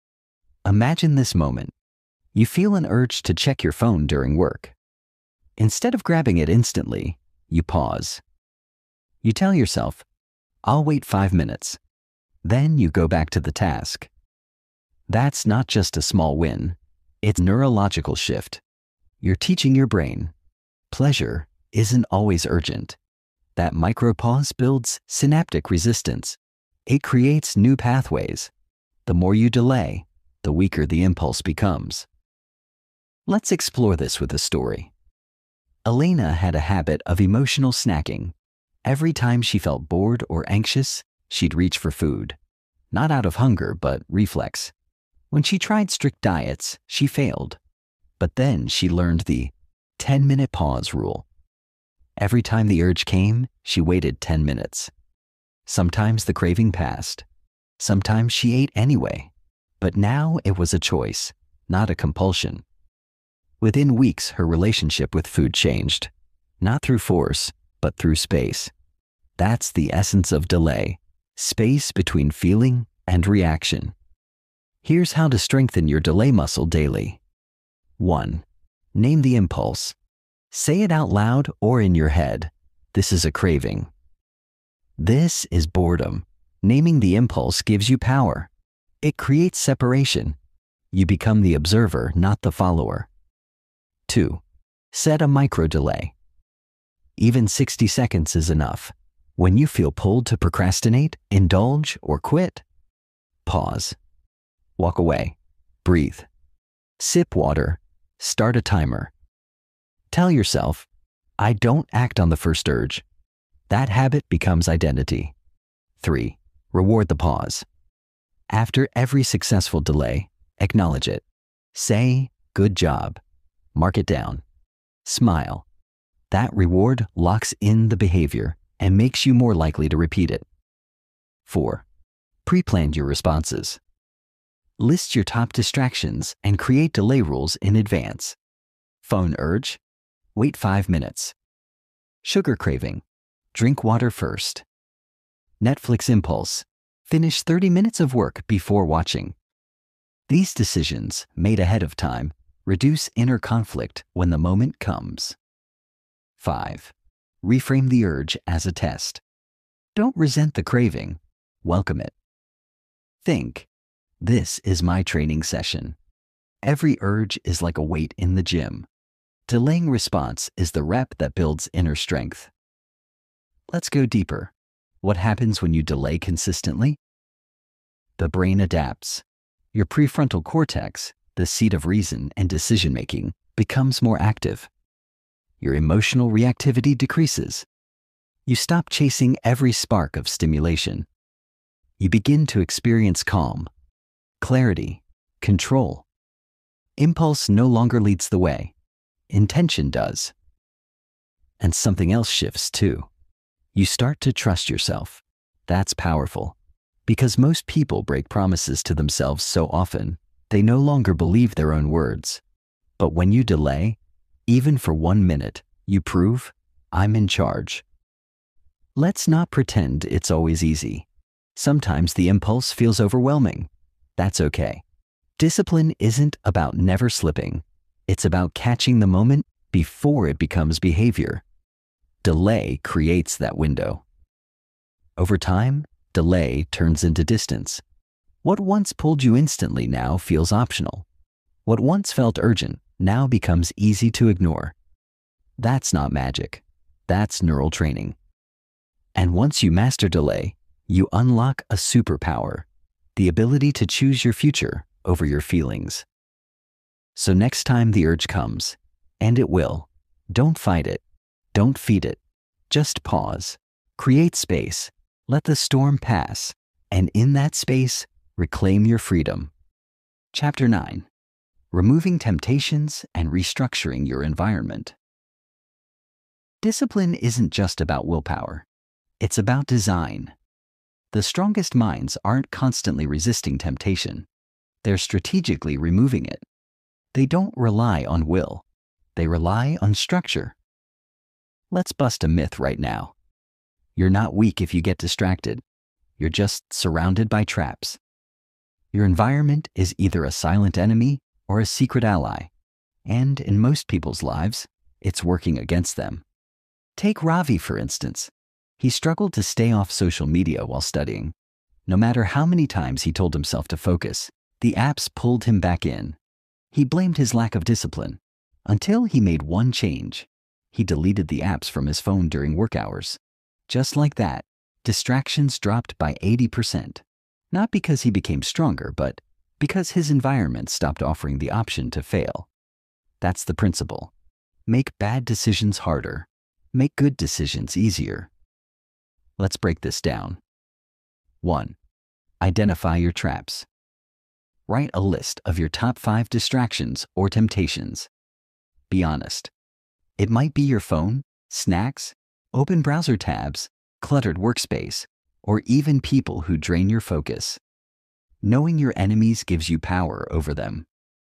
Imagine this moment. You feel an urge to check your phone during work. Instead of grabbing it instantly, you pause. You tell yourself, I'll wait 5 minutes. Then you go back to the task. That's not just a small win. It's a neurological shift. You're teaching your brain, pleasure isn't always urgent. That micro-pause builds synaptic resistance. It creates new pathways. The more you delay, the weaker the impulse becomes. Let's explore this with a story. Elena had a habit of emotional snacking. Every time she felt bored or anxious, she'd reach for food. Not out of hunger, but reflex. When she tried strict diets, she failed. But then she learned the 10-minute pause rule. Every time the urge came, she waited 10 minutes. Sometimes the craving passed. Sometimes she ate anyway. But now it was a choice, not a compulsion. Within weeks, her relationship with food changed. Not through force, but through space. That's the essence of delay. Space between feeling and reaction. Here's how to strengthen your delay muscle daily. 1. Name the impulse. Say it out loud or in your head. This is a craving. This is boredom. Naming the impulse gives you power. It creates separation. You become the observer, not the follower. 2. Set a micro delay. Even 60 seconds is enough. When you feel pulled to procrastinate, indulge, or quit, pause. Walk away. Breathe. Sip water. Start a timer. Tell yourself, I don't act on the first urge. That habit becomes identity. 3. Reward the pause. After every successful delay, acknowledge it. Say, good job. Mark it down. Smile. That reward locks in the behavior and makes you more likely to repeat it. 4. Pre-plan your responses. List your top distractions and create delay rules in advance. Phone urge. Wait 5 minutes. Sugar craving. Drink water first. Netflix impulse. Finish 30 minutes of work before watching. These decisions, made ahead of time, reduce inner conflict when the moment comes. 5. Reframe the urge as a test. Don't resent the craving. Welcome it. Think, this is my training session. Every urge is like a weight in the gym. Delaying response is the rep that builds inner strength. Let's go deeper. What happens when you delay consistently? The brain adapts. Your prefrontal cortex, the seat of reason and decision-making, becomes more active. Your emotional reactivity decreases. You stop chasing every spark of stimulation. You begin to experience calm, clarity, control. Impulse no longer leads the way. Intention does. And something else shifts too. You start to trust yourself. That's powerful. Because most people break promises to themselves so often, they no longer believe their own words. But when you delay, even for 1 minute, you prove, I'm in charge. Let's not pretend it's always easy. Sometimes the impulse feels overwhelming. That's okay. Discipline isn't about never slipping. It's about catching the moment before it becomes behavior. Delay creates that window. Over time, delay turns into distance. What once pulled you instantly now feels optional. What once felt urgent now becomes easy to ignore. That's not magic. That's neural training. And once you master delay, you unlock a superpower, the ability to choose your future over your feelings. So next time the urge comes, and it will, don't fight it. Don't feed it. Just pause. Create space. Let the storm pass. And in that space, reclaim your freedom. Chapter 9. Removing temptations and restructuring your environment. Discipline isn't just about willpower. It's about design. The strongest minds aren't constantly resisting temptation. They're strategically removing it. They don't rely on will. They rely on structure. Let's bust a myth right now. You're not weak if you get distracted. You're just surrounded by traps. Your environment is either a silent enemy or a secret ally. And in most people's lives, it's working against them. Take Ravi, for instance. He struggled to stay off social media while studying. No matter how many times he told himself to focus, the apps pulled him back in. He blamed his lack of discipline, until he made one change. He deleted the apps from his phone during work hours. Just like that, distractions dropped by 80%. Not because he became stronger, but because his environment stopped offering the option to fail. That's the principle. Make bad decisions harder. Make good decisions easier. Let's break this down. 1. Identify your traps. Write a list of your top 5 distractions or temptations. Be honest. It might be your phone, snacks, open browser tabs, cluttered workspace, or even people who drain your focus. Knowing your enemies gives you power over them.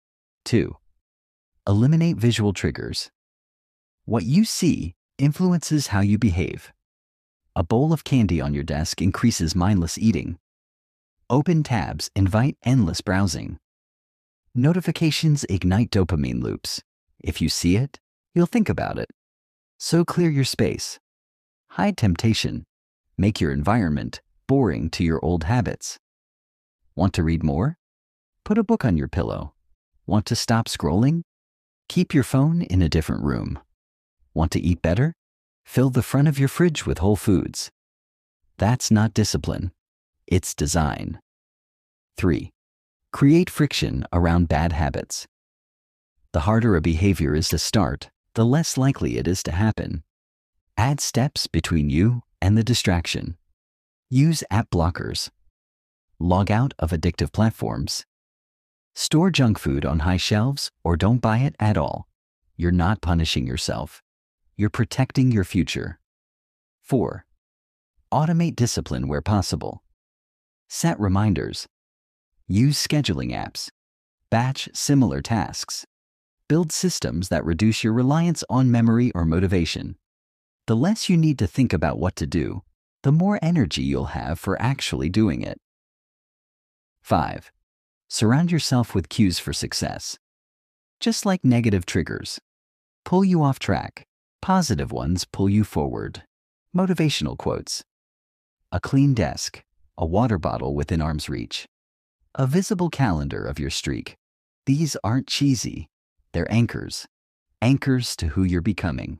2. Eliminate visual triggers. What you see influences how you behave. A bowl of candy on your desk increases mindless eating. Open tabs invite endless browsing. Notifications ignite dopamine loops. If you see it, you'll think about it. So clear your space. Hide temptation. Make your environment boring to your old habits. Want to read more? Put a book on your pillow. Want to stop scrolling? Keep your phone in a different room. Want to eat better? Fill the front of your fridge with whole foods. That's not discipline. It's design. 3. Create friction around bad habits. The harder a behavior is to start, the less likely it is to happen. Add steps between you and the distraction. Use app blockers. Log out of addictive platforms. Store junk food on high shelves or don't buy it at all. You're not punishing yourself. You're protecting your future. 4. Automate discipline where possible. Set reminders. Use scheduling apps. Batch similar tasks. Build systems that reduce your reliance on memory or motivation. The less you need to think about what to do, the more energy you'll have for actually doing it. 5. Surround yourself with cues for success. Just like negative triggers, pull you off track. Positive ones pull you forward. Motivational quotes. a clean desk, a water bottle within arm's reach, a visible calendar of your streak. These aren't cheesy. They're anchors. Anchors to who you're becoming.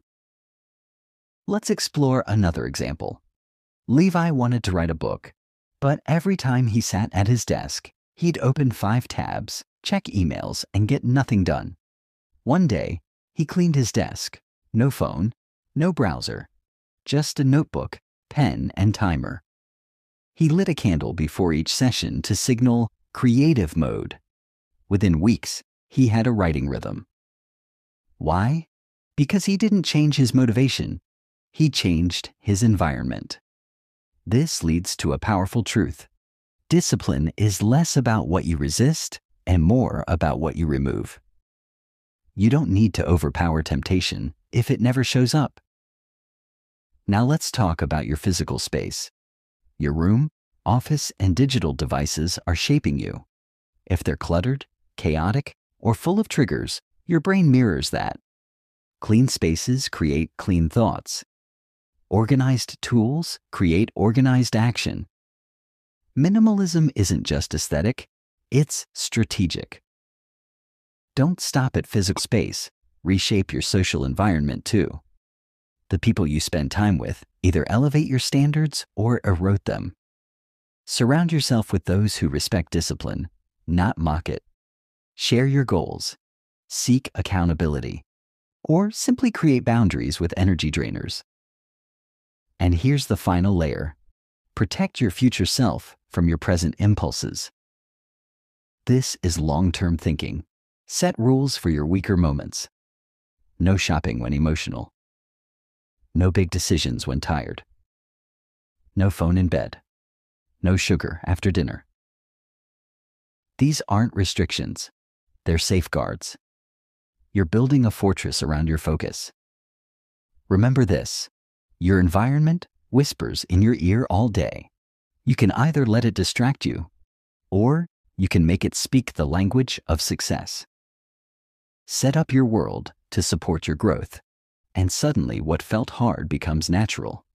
Let's explore another example. Levi wanted to write a book, but every time he sat at his desk, he'd open 5 tabs, check emails, and get nothing done. One day, he cleaned his desk. No phone, no browser, just a notebook, pen, and timer. He lit a candle before each session to signal creative mode. Within weeks, he had a writing rhythm. Why? Because he didn't change his motivation. He changed his environment. This leads to a powerful truth. Discipline is less about what you resist and more about what you remove. You don't need to overpower temptation if it never shows up. Now let's talk about your physical space. Your room, office, and digital devices are shaping you. If they're cluttered, chaotic, or full of triggers, your brain mirrors that. Clean spaces create clean thoughts. Organized tools create organized action. Minimalism isn't just aesthetic, it's strategic. Don't stop at physical space. Reshape your social environment too. The people you spend time with either elevate your standards or erode them. Surround yourself with those who respect discipline, not mock it. Share your goals. Seek accountability. Or simply create boundaries with energy drainers. And here's the final layer. Protect your future self from your present impulses. This is long-term thinking. Set rules for your weaker moments. No shopping when emotional. No big decisions when tired. No phone in bed. No sugar after dinner. These aren't restrictions. They're safeguards. You're building a fortress around your focus. Remember this. Your environment whispers in your ear all day. You can either let it distract you, or you can make it speak the language of success. Set up your world to support your growth, and suddenly what felt hard becomes natural.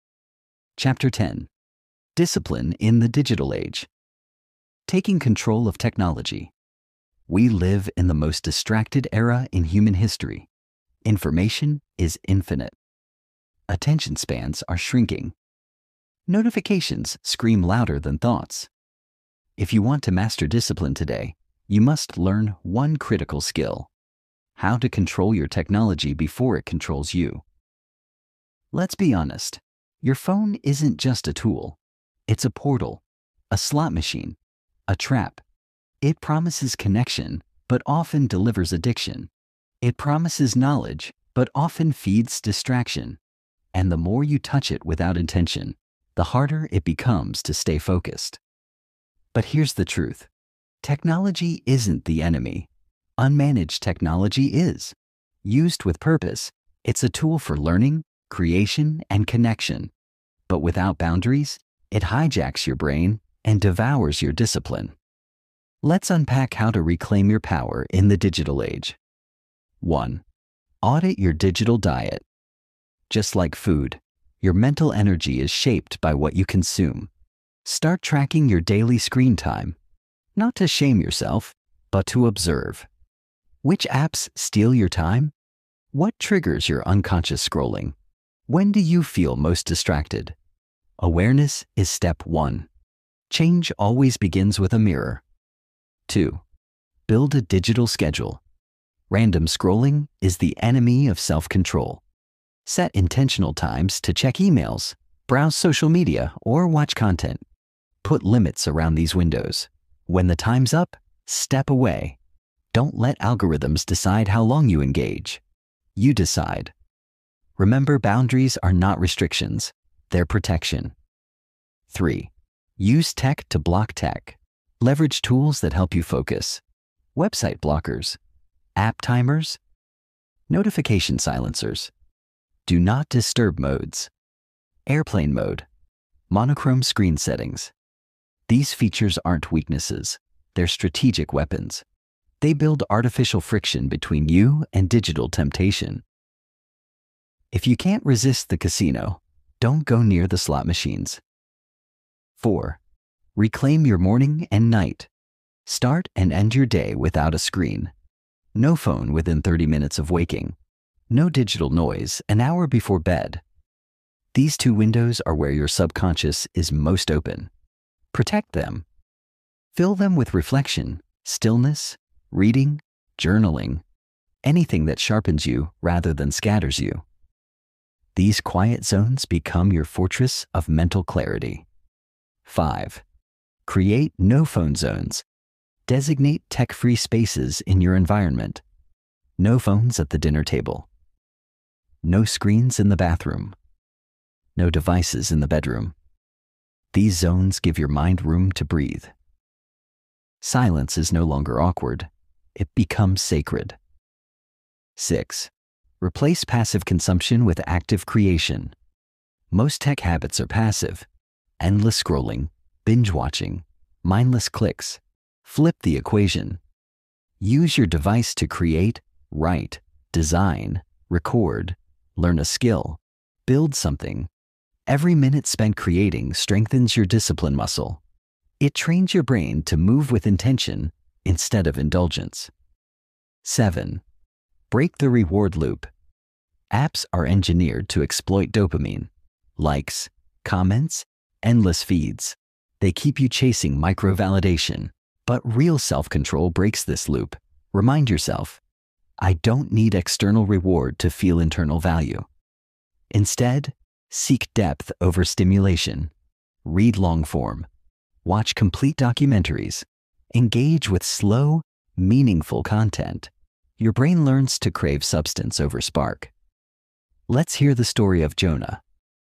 Chapter 10. Discipline in the Digital Age. Taking control of technology. We live in the most distracted era in human history. Information is infinite. Attention spans are shrinking. Notifications scream louder than thoughts. If you want to master discipline today, you must learn one critical skill: how to control your technology before it controls you. Let's be honest, your phone isn't just a tool. It's a portal, a slot machine, a trap. It promises connection, but often delivers addiction. It promises knowledge, but often feeds distraction. And the more you touch it without intention, the harder it becomes to stay focused. But here's the truth. Technology isn't the enemy. Unmanaged technology is. Used with purpose, it's a tool for learning, creation, and connection. But without boundaries, it hijacks your brain and devours your discipline. Let's unpack how to reclaim your power in the digital age. 1. Audit your digital diet. Just like food, your mental energy is shaped by what you consume. Start tracking your daily screen time, not to shame yourself, but to observe. Which apps steal your time? What triggers your unconscious scrolling? When do you feel most distracted? Awareness is step 1. Change always begins with a mirror. 2. Build a digital schedule. Random scrolling is the enemy of self-control. Set intentional times to check emails, browse social media, or watch content. Put limits around these windows. When the time's up, step away. Don't let algorithms decide how long you engage. You decide. Remember, boundaries are not restrictions, they're protection. 3. Use tech to block tech. Leverage tools that help you focus. Website blockers, app timers, notification silencers, do not disturb modes, airplane mode, monochrome screen settings. These features aren't weaknesses, they're strategic weapons. They build artificial friction between you and digital temptation. If you can't resist the casino, don't go near the slot machines. 4. Reclaim your morning and night. Start and end your day without a screen. No phone within 30 minutes of waking. No digital noise an hour before bed. These 2 windows are where your subconscious is most open. Protect them. Fill them with reflection, stillness, reading, journaling, anything that sharpens you rather than scatters you. These quiet zones become your fortress of mental clarity. 5. Create no-phone zones. Designate tech-free spaces in your environment. No phones at the dinner table. No screens in the bathroom. No devices in the bedroom. These zones give your mind room to breathe. Silence is no longer awkward. It becomes sacred. 6. Replace passive consumption with active creation. Most tech habits are passive. Endless scrolling, binge watching, mindless clicks. Flip the equation. Use your device to create, write, design, record, learn a skill, build something. Every minute spent creating strengthens your discipline muscle. It trains your brain to move with intention instead of indulgence. 7. Break the reward loop. Apps are engineered to exploit dopamine. Likes, comments, endless feeds. They keep you chasing micro-validation. But real self-control breaks this loop. Remind yourself, I don't need external reward to feel internal value. Instead, seek depth over stimulation. Read long form. Watch complete documentaries. Engage with slow, meaningful content. Your brain learns to crave substance over spark. Let's hear the story of Jonah.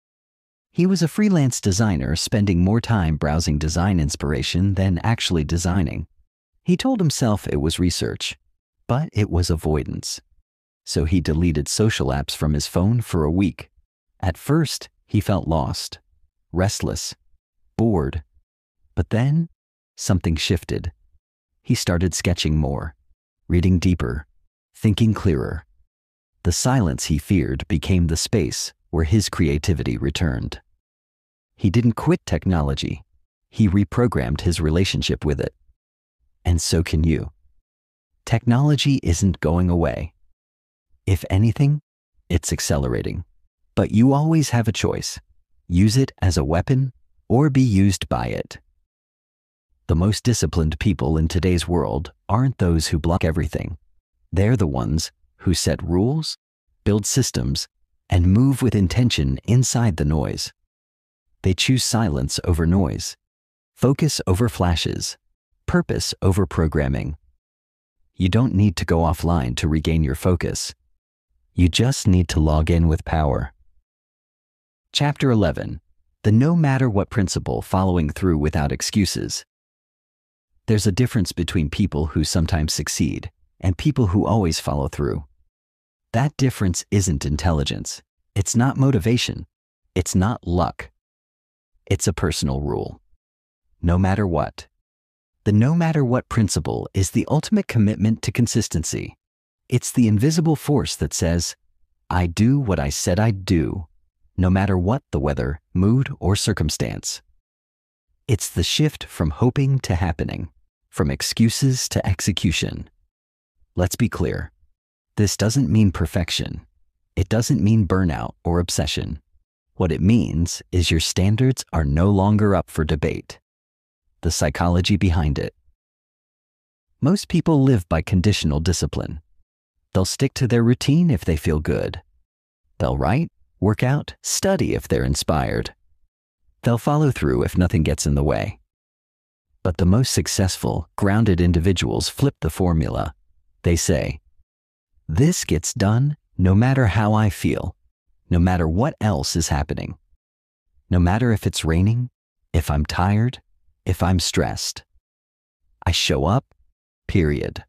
He was a freelance designer spending more time browsing design inspiration than actually designing. He told himself it was research, but it was avoidance. So he deleted social apps from his phone for a week. At first, he felt lost, restless, bored. But then, something shifted. He started sketching more, reading deeper, thinking clearer. The silence he feared became the space where his creativity returned. He didn't quit technology. He reprogrammed his relationship with it. And so can you. Technology isn't going away. If anything, it's accelerating. But you always have a choice. Use it as a weapon or be used by it. The most disciplined people in today's world aren't those who block everything. They're the ones who set rules, build systems, and move with intention inside the noise. They choose silence over noise, focus over flashes, purpose over programming. You don't need to go offline to regain your focus. You just need to log in with power. Chapter 11. The no matter what principle, following through without excuses. There's a difference between people who sometimes succeed and people who always follow through. That difference isn't intelligence. It's not motivation. It's not luck. It's a personal rule. No matter what. The no matter what principle is the ultimate commitment to consistency. It's the invisible force that says, I do what I said I'd do, no matter what the weather, mood, or circumstance. It's the shift from hoping to happening, from excuses to execution. Let's be clear. This doesn't mean perfection. It doesn't mean burnout or obsession. What it means is your standards are no longer up for debate. The psychology behind it. Most people live by conditional discipline. They'll stick to their routine if they feel good. They'll write, work out, study if they're inspired. They'll follow through if nothing gets in the way. But the most successful, grounded individuals flip the formula. They say, this gets done no matter how I feel, no matter what else is happening. No matter if it's raining, if I'm tired, if I'm stressed. I show up, period.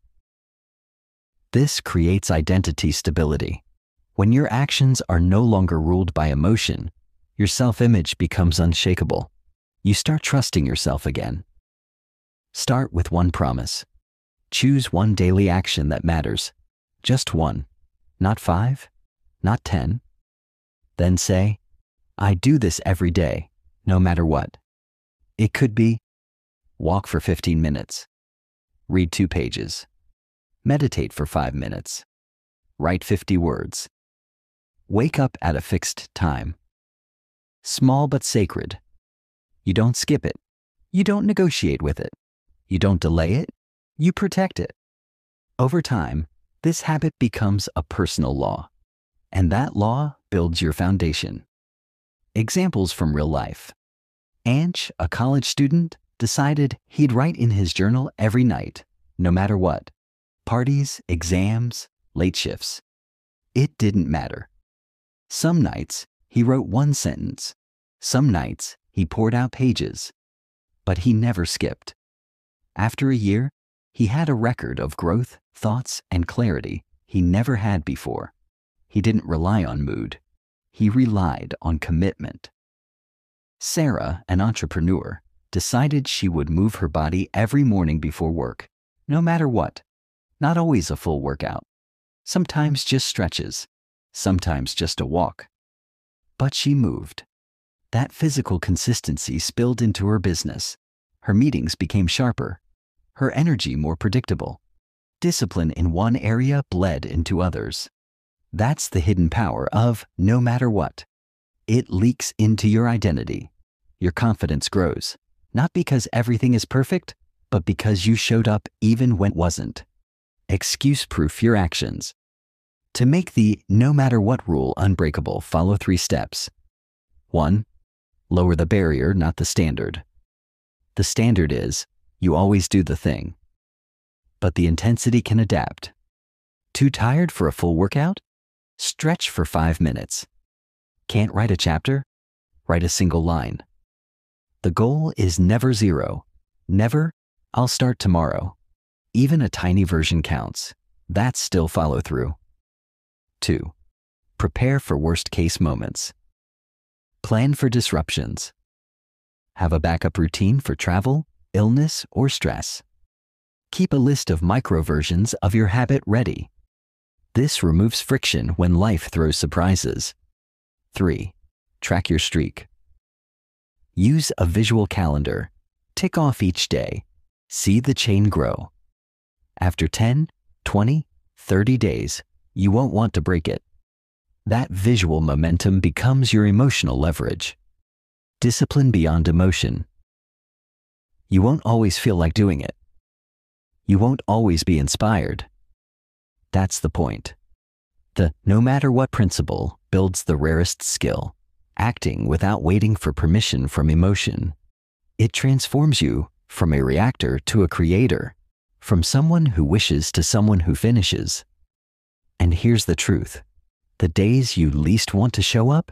This creates identity stability. When your actions are no longer ruled by emotion, your self-image becomes unshakable. You start trusting yourself again. Start with one promise. Choose one daily action that matters. Just one. Not 5, not 10. Then say, I do this every day, no matter what. It could be walk for 15 minutes, read 2 pages, meditate for 5 minutes, write 50 words, wake up at a fixed time. Small but sacred. You don't skip it. You don't negotiate with it. You don't delay it. You protect it. Over time, this habit becomes a personal law, and that law builds your foundation. Examples from real life. Anch, a college student, decided he'd write in his journal every night, no matter what. Parties, exams, late shifts. It didn't matter. Some nights, he wrote 1 sentence. Some nights, he poured out pages. But he never skipped. After a year, he had a record of growth, thoughts, and clarity he never had before. He didn't rely on mood. He relied on commitment. Sarah, an entrepreneur, decided she would move her body every morning before work, no matter what. Not always a full workout. Sometimes just stretches. Sometimes just a walk. But she moved. That physical consistency spilled into her business. Her meetings became sharper. Her energy more predictable. Discipline in one area bled into others. That's the hidden power of no matter what. It leaks into your identity. Your confidence grows, not because everything is perfect, but because you showed up even when it wasn't. Excuse-proof your actions. To make the no matter what rule unbreakable, follow 3 steps. 1. Lower the barrier, not the standard. The standard is, you always do the thing. But the intensity can adapt. Too tired for a full workout? Stretch for 5 minutes. Can't write a chapter? Write a single line. The goal is never 0. Never, I'll start tomorrow. Even a tiny version counts. That's still follow through. 2. Prepare for worst-case moments. Plan for disruptions. Have a backup routine for travel, illness, or stress. Keep a list of micro versions of your habit ready. This removes friction when life throws surprises. 3. Track your streak. Use a visual calendar. Tick off each day. See the chain grow. After 10, 20, 30 days, you won't want to break it. That visual momentum becomes your emotional leverage. Discipline beyond emotion. You won't always feel like doing it. You won't always be inspired. That's the point. The no matter what principle builds the rarest skill, acting without waiting for permission from emotion. It transforms you from a reactor to a creator, from someone who wishes to someone who finishes. And here's the truth. The days you least want to show up,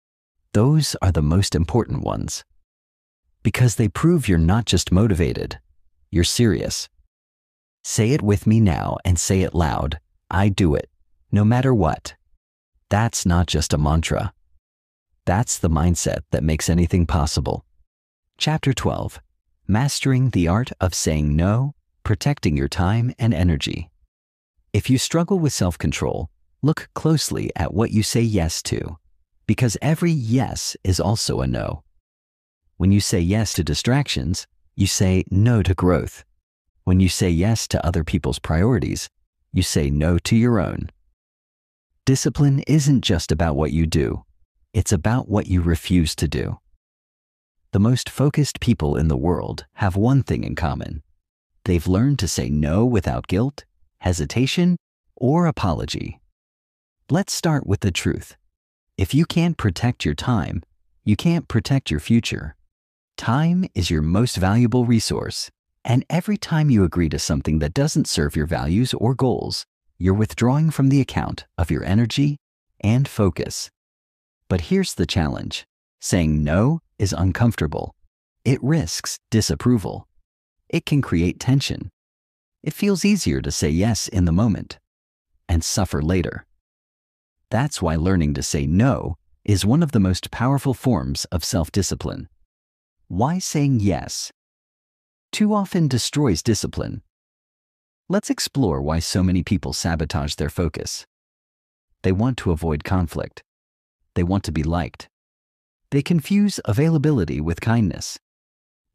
those are the most important ones. Because they prove you're not just motivated, you're serious. Say it with me now and say it loud. I do it, no matter what. That's not just a mantra. That's the mindset that makes anything possible. Chapter 12. Mastering the art of saying no, protecting your time and energy. If you struggle with self-control, look closely at what you say yes to, because every yes is also a no. When you say yes to distractions, you say no to growth. When you say yes to other people's priorities, you say no to your own. Discipline isn't just about what you do. It's about what you refuse to do. The most focused people in the world have one thing in common. They've learned to say no without guilt, hesitation, or apology. Let's start with the truth. If you can't protect your time, you can't protect your future. Time is your most valuable resource, and every time you agree to something that doesn't serve your values or goals, you're withdrawing from the account of your energy and focus. But here's the challenge. Saying no is uncomfortable. It risks disapproval. It can create tension. It feels easier to say yes in the moment and suffer later. That's why learning to say no is one of the most powerful forms of self-discipline. Why saying yes too often destroys discipline? Let's explore why so many people sabotage their focus. They want to avoid conflict. They want to be liked. They confuse availability with kindness.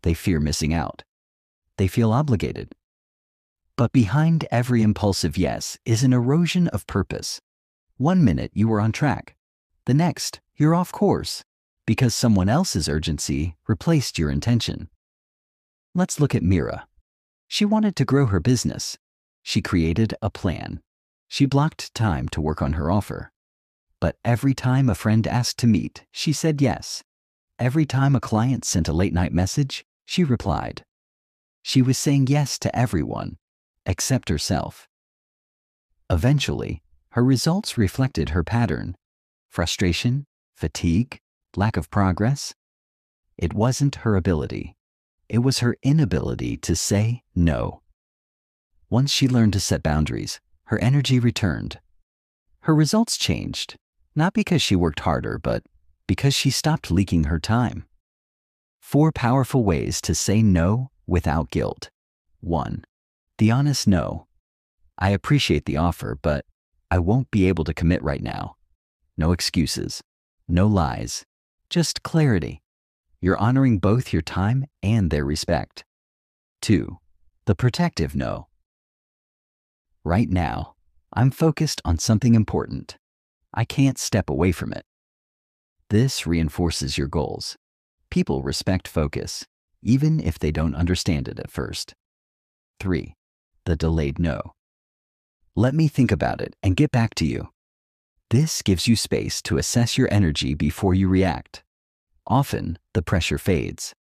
They fear missing out. They feel obligated. But behind every impulsive yes is an erosion of purpose. One minute you are on track. The next, you're off course because someone else's urgency replaced your intention. Let's look at Mira. She wanted to grow her business. She created a plan. She blocked time to work on her offer. But every time a friend asked to meet, she said yes. Every time a client sent a late-night message, she replied. She was saying yes to everyone, except herself. Eventually, her results reflected her pattern: frustration, fatigue, lack of progress. It wasn't her ability. It was her inability to say no. Once she learned to set boundaries, her energy returned. Her results changed, not because she worked harder, but because she stopped leaking her time. 4 powerful ways to say no without guilt. 1. The honest no. I appreciate the offer, but I won't be able to commit right now. No excuses, no lies, just clarity. You're honoring both your time and their respect. 2. The protective no. Right now, I'm focused on something important. I can't step away from it. This reinforces your goals. People respect focus, even if they don't understand it at first. 3. The delayed no. Let me think about it and get back to you. This gives you space to assess your energy before you react. Often, the pressure fades.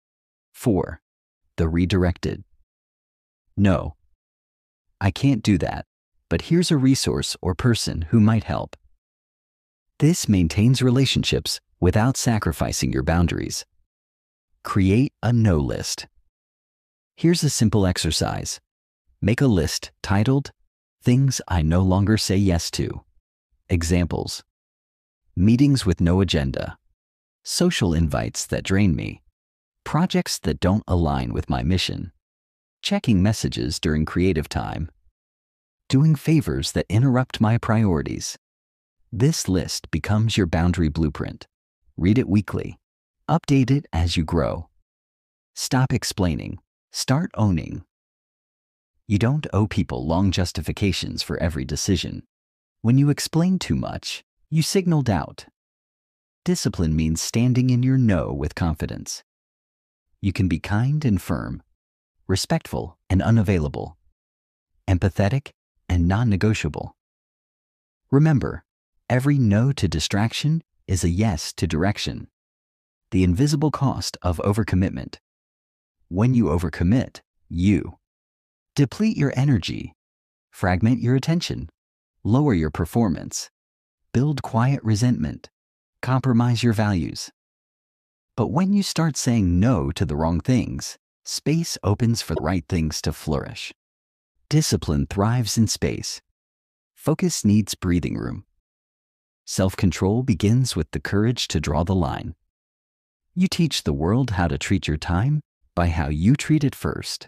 4. The redirected. No. I can't do that, but here's a resource or person who might help. This maintains relationships without sacrificing your boundaries. Create a no list. Here's a simple exercise. Make a list titled, Things I No Longer Say Yes to. Examples: meetings with no agenda, social invites that drain me, projects that don't align with my mission, checking messages during creative time, doing favors that interrupt my priorities. This list becomes your boundary blueprint. Read it weekly. Update it as you grow. Stop explaining. Start owning. You don't owe people long justifications for every decision. When you explain too much, you signal doubt. Discipline means standing in your no with confidence. You can be kind and firm, respectful and unavailable, empathetic and non-negotiable. Remember, every no to distraction is a yes to direction. The invisible cost of overcommitment. When you overcommit, you deplete your energy, fragment your attention, lower your performance, build quiet resentment, compromise your values. But when you start saying no to the wrong things, space opens for the right things to flourish. Discipline thrives in space. Focus needs breathing room. Self-control begins with the courage to draw the line. You teach the world how to treat your time by how you treat it first.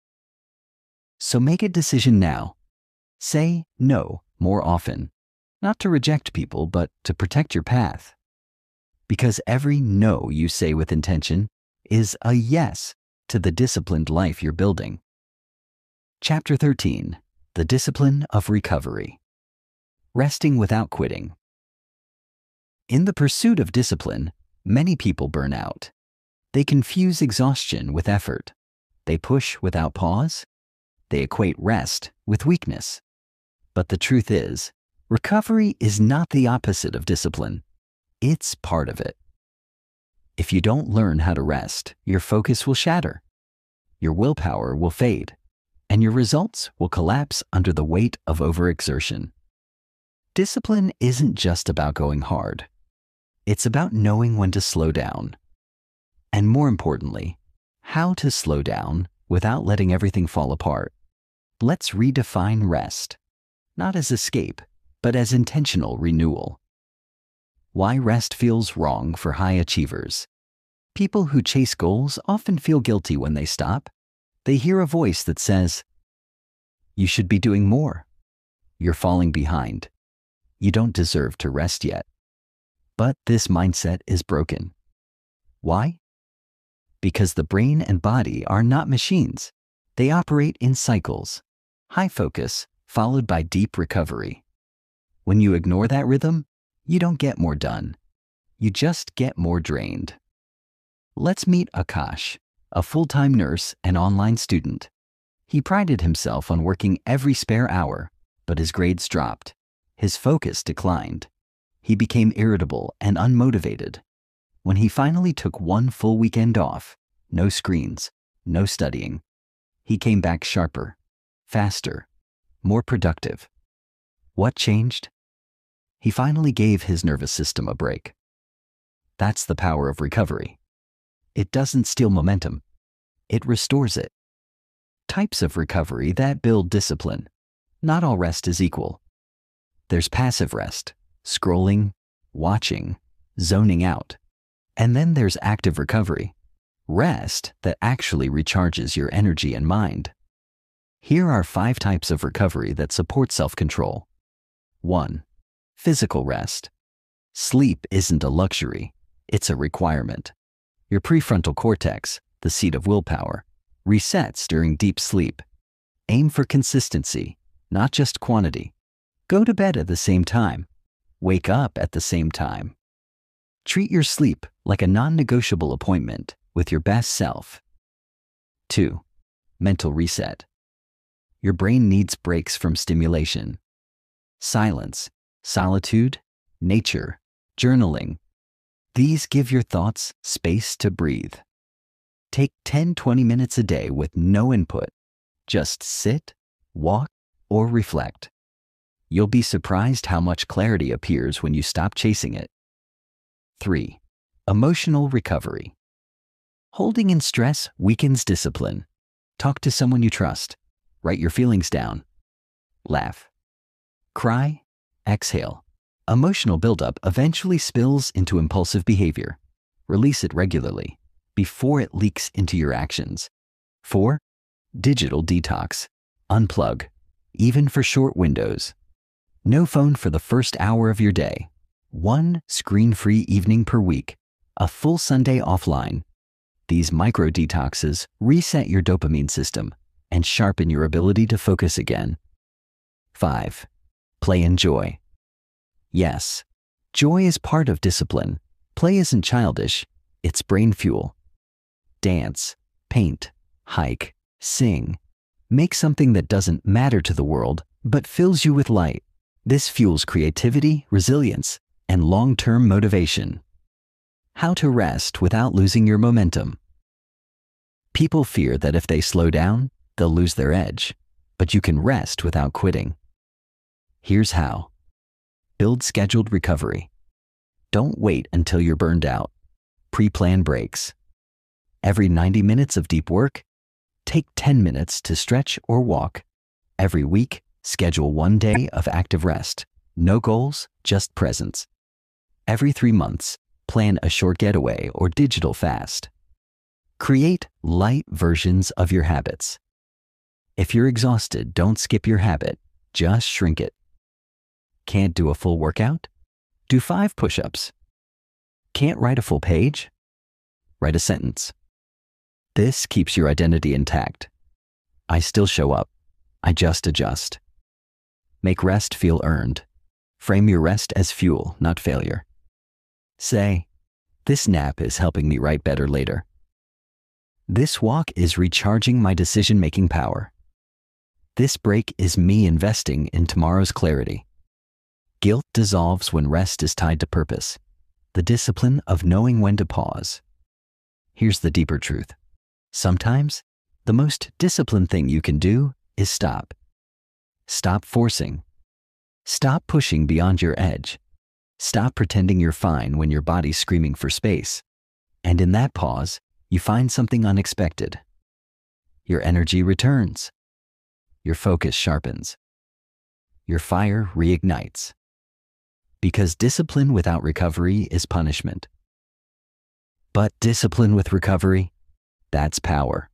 So make a decision now. Say no more often, not to reject people, but to protect your path. Because every no you say with intention is a yes to the disciplined life you're building. Chapter 13, The Discipline of Recovery. Resting without quitting. In the pursuit of discipline, many people burn out. They confuse exhaustion with effort. They push without pause. They equate rest with weakness. But the truth is, recovery is not the opposite of discipline. It's part of it. If you don't learn how to rest, your focus will shatter. Your willpower will fade, and your results will collapse under the weight of overexertion. Discipline isn't just about going hard. It's about knowing when to slow down. And more importantly, how to slow down without letting everything fall apart. Let's redefine rest, not as escape, but as intentional renewal. Why rest feels wrong for high achievers. People who chase goals often feel guilty when they stop. They hear a voice that says, "You should be doing more. You're falling behind. You don't deserve to rest yet." But this mindset is broken. Why? Because the brain and body are not machines. They operate in cycles. High focus, followed by deep recovery. When you ignore that rhythm, you don't get more done. You just get more drained. Let's meet Akash, a full-time nurse and online student. He prided himself on working every spare hour, but his grades dropped. His focus declined. He became irritable and unmotivated. When he finally took one full weekend off, no screens, no studying, he came back sharper, faster, more productive. What changed? He finally gave his nervous system a break. That's the power of recovery. It doesn't steal momentum. It restores it. Types of recovery that build discipline. Not all rest is equal. There's passive rest, scrolling, watching, zoning out. And then there's active recovery, rest that actually recharges your energy and mind. Here are 5 types of recovery that support self-control. 1. Physical rest. Sleep isn't a luxury, it's a requirement. Your prefrontal cortex, the seat of willpower, resets during deep sleep. Aim for consistency, not just quantity. Go to bed at the same time. Wake up at the same time. Treat your sleep like a non-negotiable appointment with your best self. 2. Mental reset. Your brain needs breaks from stimulation. Silence, solitude, nature, journaling. These give your thoughts space to breathe. Take 10-20 minutes a day with no input. Just sit, walk, or reflect. You'll be surprised how much clarity appears when you stop chasing it. 3. Emotional recovery. Holding in stress weakens discipline. Talk to someone you trust. Write your feelings down. Laugh. Cry. Exhale. Emotional buildup eventually spills into impulsive behavior. Release it regularly, before it leaks into your actions. 4. Digital detox. Unplug, even for short windows. No phone for the first hour of your day. 1 screen-free evening per week. A full Sunday offline. These micro-detoxes reset your dopamine system and sharpen your ability to focus again. 5. Play and joy. Yes, joy is part of discipline. Play isn't childish, it's brain fuel. Dance, paint, hike, sing. Make something that doesn't matter to the world, but fills you with light. This fuels creativity, resilience, and long-term motivation. How to rest without losing your momentum. People fear that if they slow down, they'll lose their edge, but you can rest without quitting. Here's how. Build scheduled recovery. Don't wait until you're burned out. Pre-plan breaks. Every 90 minutes of deep work, take 10 minutes to stretch or walk. Every week, schedule 1 day of active rest. No goals, just presence. Every 3 months, plan a short getaway or digital fast. Create light versions of your habits. If you're exhausted, don't skip your habit, just shrink it. Can't do a full workout? Do 5 push-ups. Can't write a full page? Write a sentence. This keeps your identity intact. I still show up. I just adjust. Make rest feel earned. Frame your rest as fuel, not failure. Say, this nap is helping me write better later. This walk is recharging my decision-making power. This break is me investing in tomorrow's clarity. Guilt dissolves when rest is tied to purpose, the discipline of knowing when to pause. Here's the deeper truth. Sometimes, the most disciplined thing you can do is stop. Stop forcing. Stop pushing beyond your edge. Stop pretending you're fine when your body's screaming for space. And in that pause, you find something unexpected. Your energy returns. Your focus sharpens. Your fire reignites. Because discipline without recovery is punishment. But discipline with recovery, that's power.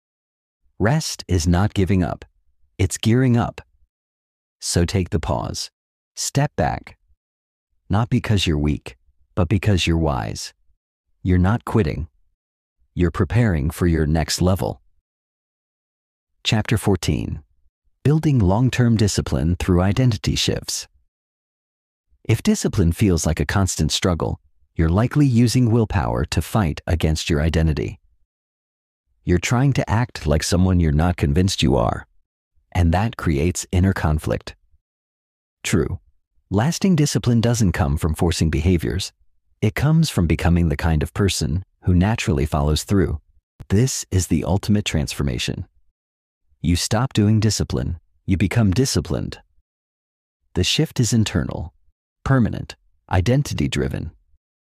Rest is not giving up. It's gearing up. So take the pause. Step back. Not because you're weak, but because you're wise. You're not quitting. You're preparing for your next level. Chapter 14. Building long-term discipline through identity shifts. If discipline feels like a constant struggle, you're likely using willpower to fight against your identity. You're trying to act like someone you're not convinced you are, and that creates inner conflict. True, lasting discipline doesn't come from forcing behaviors. It comes from becoming the kind of person who naturally follows through. This is the ultimate transformation. You stop doing discipline, you become disciplined. The shift is internal, permanent, identity-driven.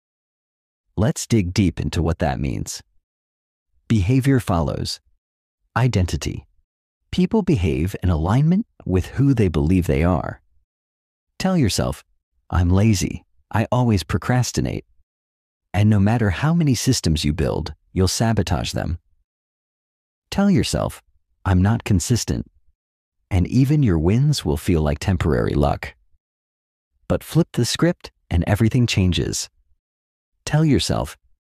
Let's dig deep into what that means. Behavior follows identity. People behave in alignment with who they believe they are. Tell yourself, I'm lazy, I always procrastinate. And no matter how many systems you build, you'll sabotage them. Tell yourself, I'm not consistent, and even your wins will feel like temporary luck. But flip the script and everything changes. Tell yourself,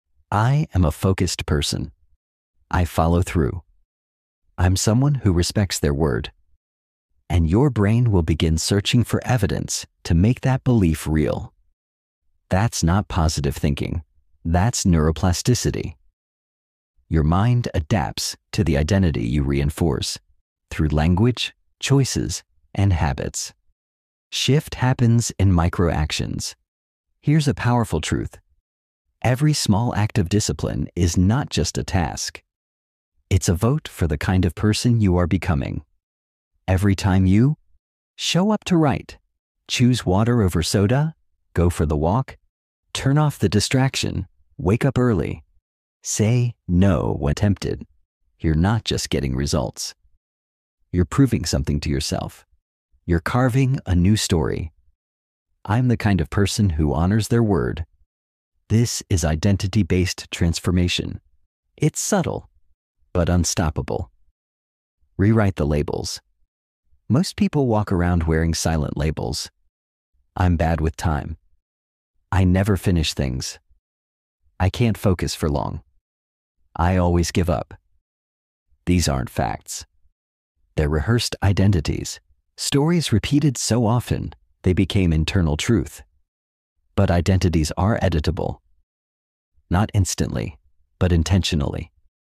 I am a focused person. I follow through. I'm someone who respects their word. And your brain will begin searching for evidence to make that belief real. That's not positive thinking. That's neuroplasticity. Your mind adapts to the identity you reinforce through language, choices, and habits. Shift happens in micro-actions. Here's a powerful truth. Every small act of discipline is not just a task. It's a vote for the kind of person you are becoming. Every time you show up to write, choose water over soda, go for the walk, turn off the distraction, wake up early, say no when tempted, you're not just getting results. You're proving something to yourself. You're carving a new story. I'm the kind of person who honors their word. This is identity-based transformation. It's subtle, but unstoppable. Rewrite the labels. Most people walk around wearing silent labels. I'm bad with time. I never finish things. I can't focus for long. I always give up. These aren't facts. They're rehearsed identities, stories repeated so often they became internal truth. But identities are editable. Not instantly, but intentionally.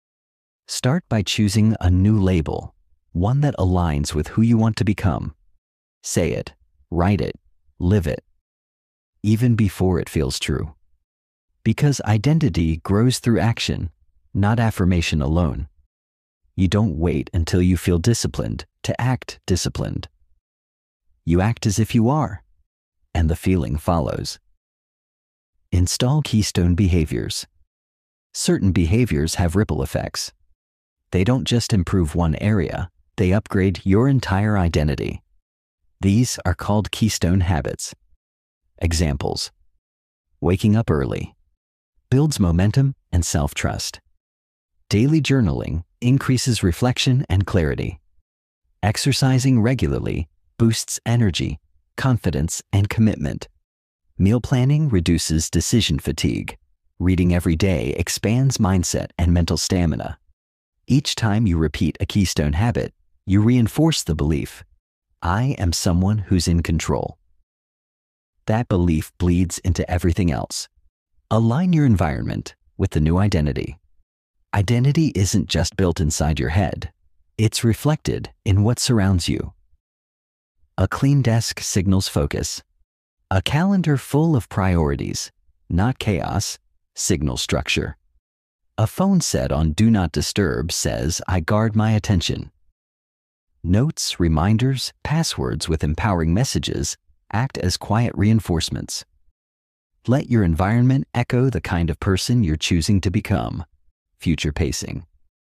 Start by choosing a new label, one that aligns with who you want to become. Say it, write it, live it, even before it feels true. Because identity grows through action, not affirmation alone. You don't wait until you feel disciplined to act disciplined. You act as if you are, and the feeling follows. Install keystone behaviors. Certain behaviors have ripple effects. They don't just improve one area, they upgrade your entire identity. These are called keystone habits. Examples: waking up early builds momentum and self-trust. Daily journaling increases reflection and clarity. Exercising regularly boosts energy, confidence, and commitment. Meal planning reduces decision fatigue. Reading every day expands mindset and mental stamina. Each time you repeat a keystone habit, you reinforce the belief, I am someone who's in control. That belief bleeds into everything else. Align your environment with the new identity. Identity isn't just built inside your head. It's reflected in what surrounds you. A clean desk signals focus. A calendar full of priorities, not chaos, signals structure. A phone set on Do Not Disturb says, I guard my attention. Notes, reminders, passwords with empowering messages act as quiet reinforcements. Let your environment echo the kind of person you're choosing to become. Future pacing.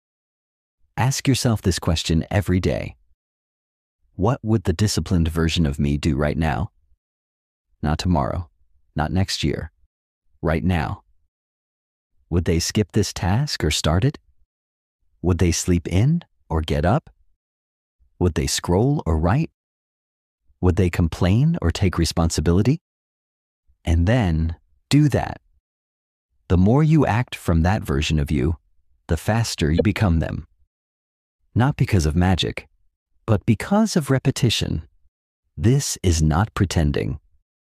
Ask yourself this question every day. What would the disciplined version of me do right now? Not tomorrow, not next year, right now. Would they skip this task or start it? Would they sleep in or get up? Would they scroll or write? Would they complain or take responsibility? And then do that. The more you act from that version of you, the faster you become them. Not because of magic, but because of repetition. This is not pretending.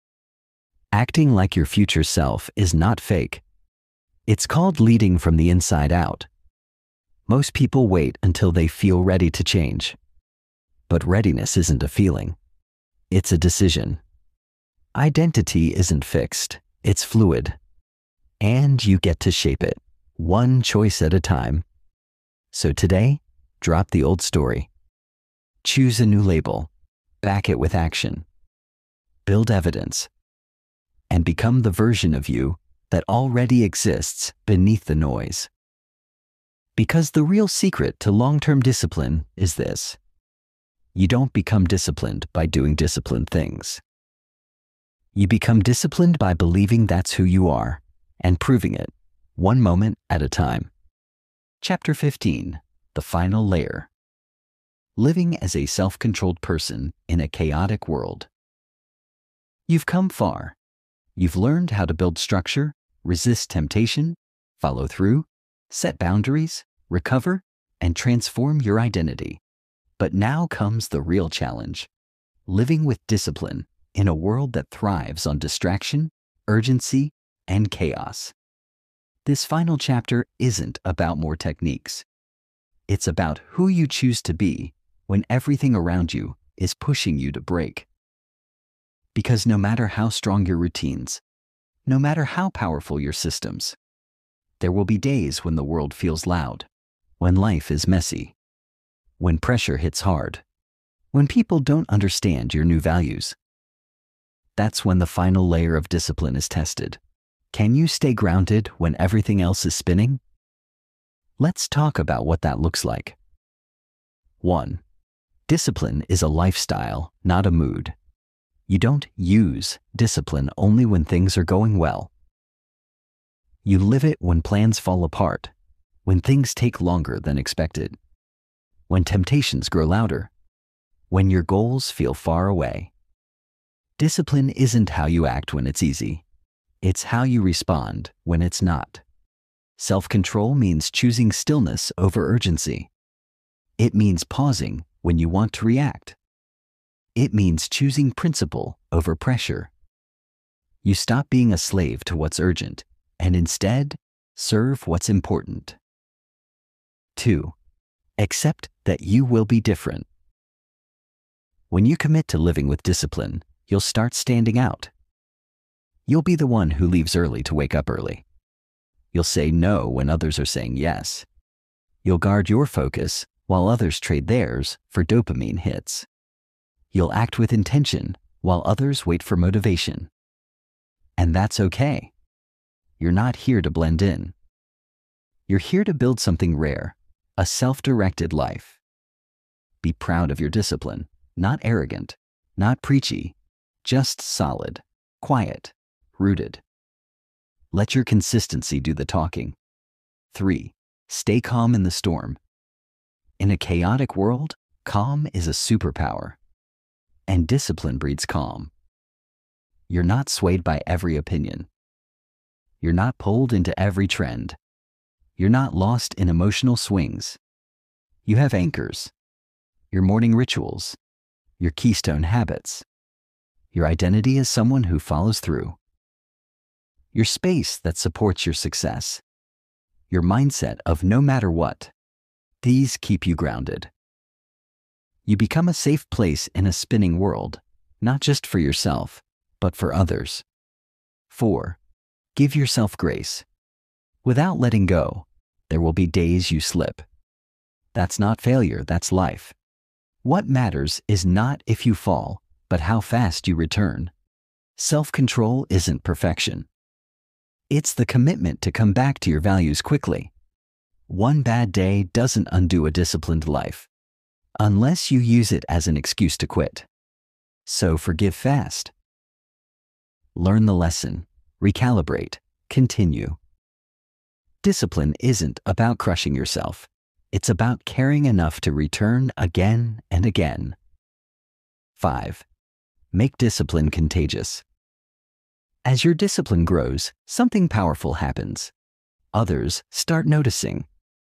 Acting like your future self is not fake. It's called leading from the inside out. Most people wait until they feel ready to change. But readiness isn't a feeling. It's a decision. Identity isn't fixed. It's fluid. And you get to shape it, one choice at a time. So today, drop the old story. Choose a new label. Back it with action. Build evidence. And become the version of you that already exists beneath the noise. Because the real secret to long-term discipline is this: you don't become disciplined by doing disciplined things. You become disciplined by believing that's who you are and proving it, one moment at a time. Chapter 15, the final layer. Living as a self-controlled person in a chaotic world. You've come far. You've learned how to build structure, resist temptation, follow through, set boundaries, recover, and transform your identity. But now comes the real challenge: living with discipline in a world that thrives on distraction, urgency, and chaos. This final chapter isn't about more techniques. It's about who you choose to be when everything around you is pushing you to break. Because no matter how strong your routines, no matter how powerful your systems, there will be days when the world feels loud, when life is messy, when pressure hits hard, when people don't understand your new values. That's when the final layer of discipline is tested. Can you stay grounded when everything else is spinning? Let's talk about what that looks like. 1. Discipline is a lifestyle, not a mood. You don't use discipline only when things are going well. You live it when plans fall apart, when things take longer than expected, when temptations grow louder, when your goals feel far away. Discipline isn't how you act when it's easy. It's how you respond when it's not. Self-control means choosing stillness over urgency. It means pausing when you want to react. It means choosing principle over pressure. You stop being a slave to what's urgent and instead serve what's important. 2. Accept that you will be different. When you commit to living with discipline, you'll start standing out. You'll be the one who leaves early to wake up early. You'll say no when others are saying yes. You'll guard your focus while others trade theirs for dopamine hits. You'll act with intention while others wait for motivation. And that's okay. You're not here to blend in. You're here to build something rare, a self-directed life. Be proud of your discipline, not arrogant, not preachy, just solid, quiet, rooted. Let your consistency do the talking. 3. Stay calm in the storm. In a chaotic world, calm is a superpower. And discipline breeds calm. You're not swayed by every opinion. You're not pulled into every trend. You're not lost in emotional swings. You have anchors, your morning rituals, your keystone habits. Your identity as someone who follows through. Your space that supports your success. Your mindset of no matter what. These keep you grounded. You become a safe place in a spinning world, not just for yourself, but for others. 4. Give yourself grace. Without letting go, there will be days you slip. That's not failure, that's life. What matters is not if you fall, but how fast you return. Self-control isn't perfection. It's the commitment to come back to your values quickly. One bad day doesn't undo a disciplined life, unless you use it as an excuse to quit. So forgive fast. Learn the lesson, recalibrate, continue. Discipline isn't about crushing yourself. It's about caring enough to return again and again. 5. Make discipline contagious. As your discipline grows, something powerful happens. Others start noticing.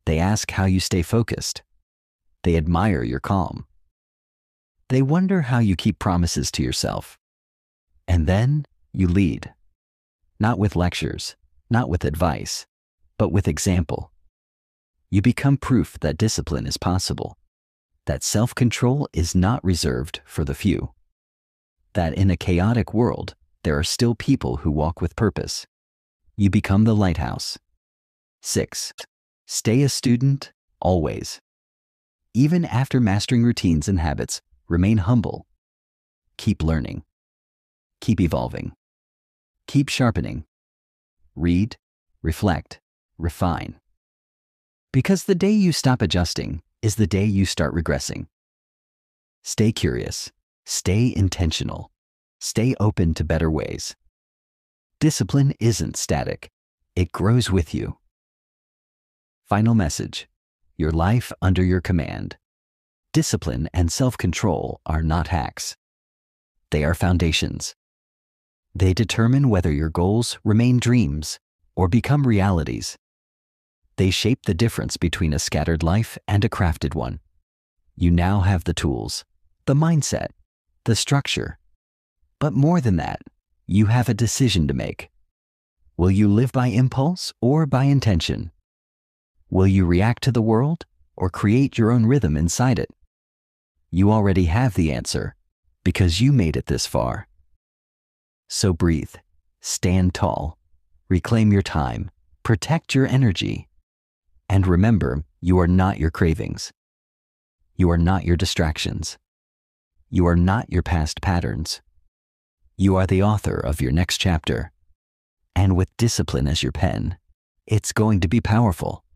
They ask how you stay focused. They admire your calm. They wonder how you keep promises to yourself. And then you lead. Not with lectures, not with advice, but with example. You become proof that discipline is possible, that self-control is not reserved for the few, that in a chaotic world, there are still people who walk with purpose. You become the lighthouse. 6. Stay a student, always. Even after mastering routines and habits, remain humble. Keep learning. Keep evolving. Keep sharpening. Read, reflect, refine. Because the day you stop adjusting is the day you start regressing. Stay curious. Stay intentional. Stay open to better ways. Discipline isn't static. It grows with you. Final message. Your life under your command. Discipline and self-control are not hacks. They are foundations. They determine whether your goals remain dreams or become realities. They shape the difference between a scattered life and a crafted one. You now have the tools, the mindset, the structure. But more than that, you have a decision to make. Will you live by impulse or by intention? Will you react to the world or create your own rhythm inside it? You already have the answer because you made it this far. So breathe, stand tall, reclaim your time, protect your energy, and remember, you are not your cravings. You are not your distractions. You are not your past patterns. You are the author of your next chapter. And with discipline as your pen, it's going to be powerful.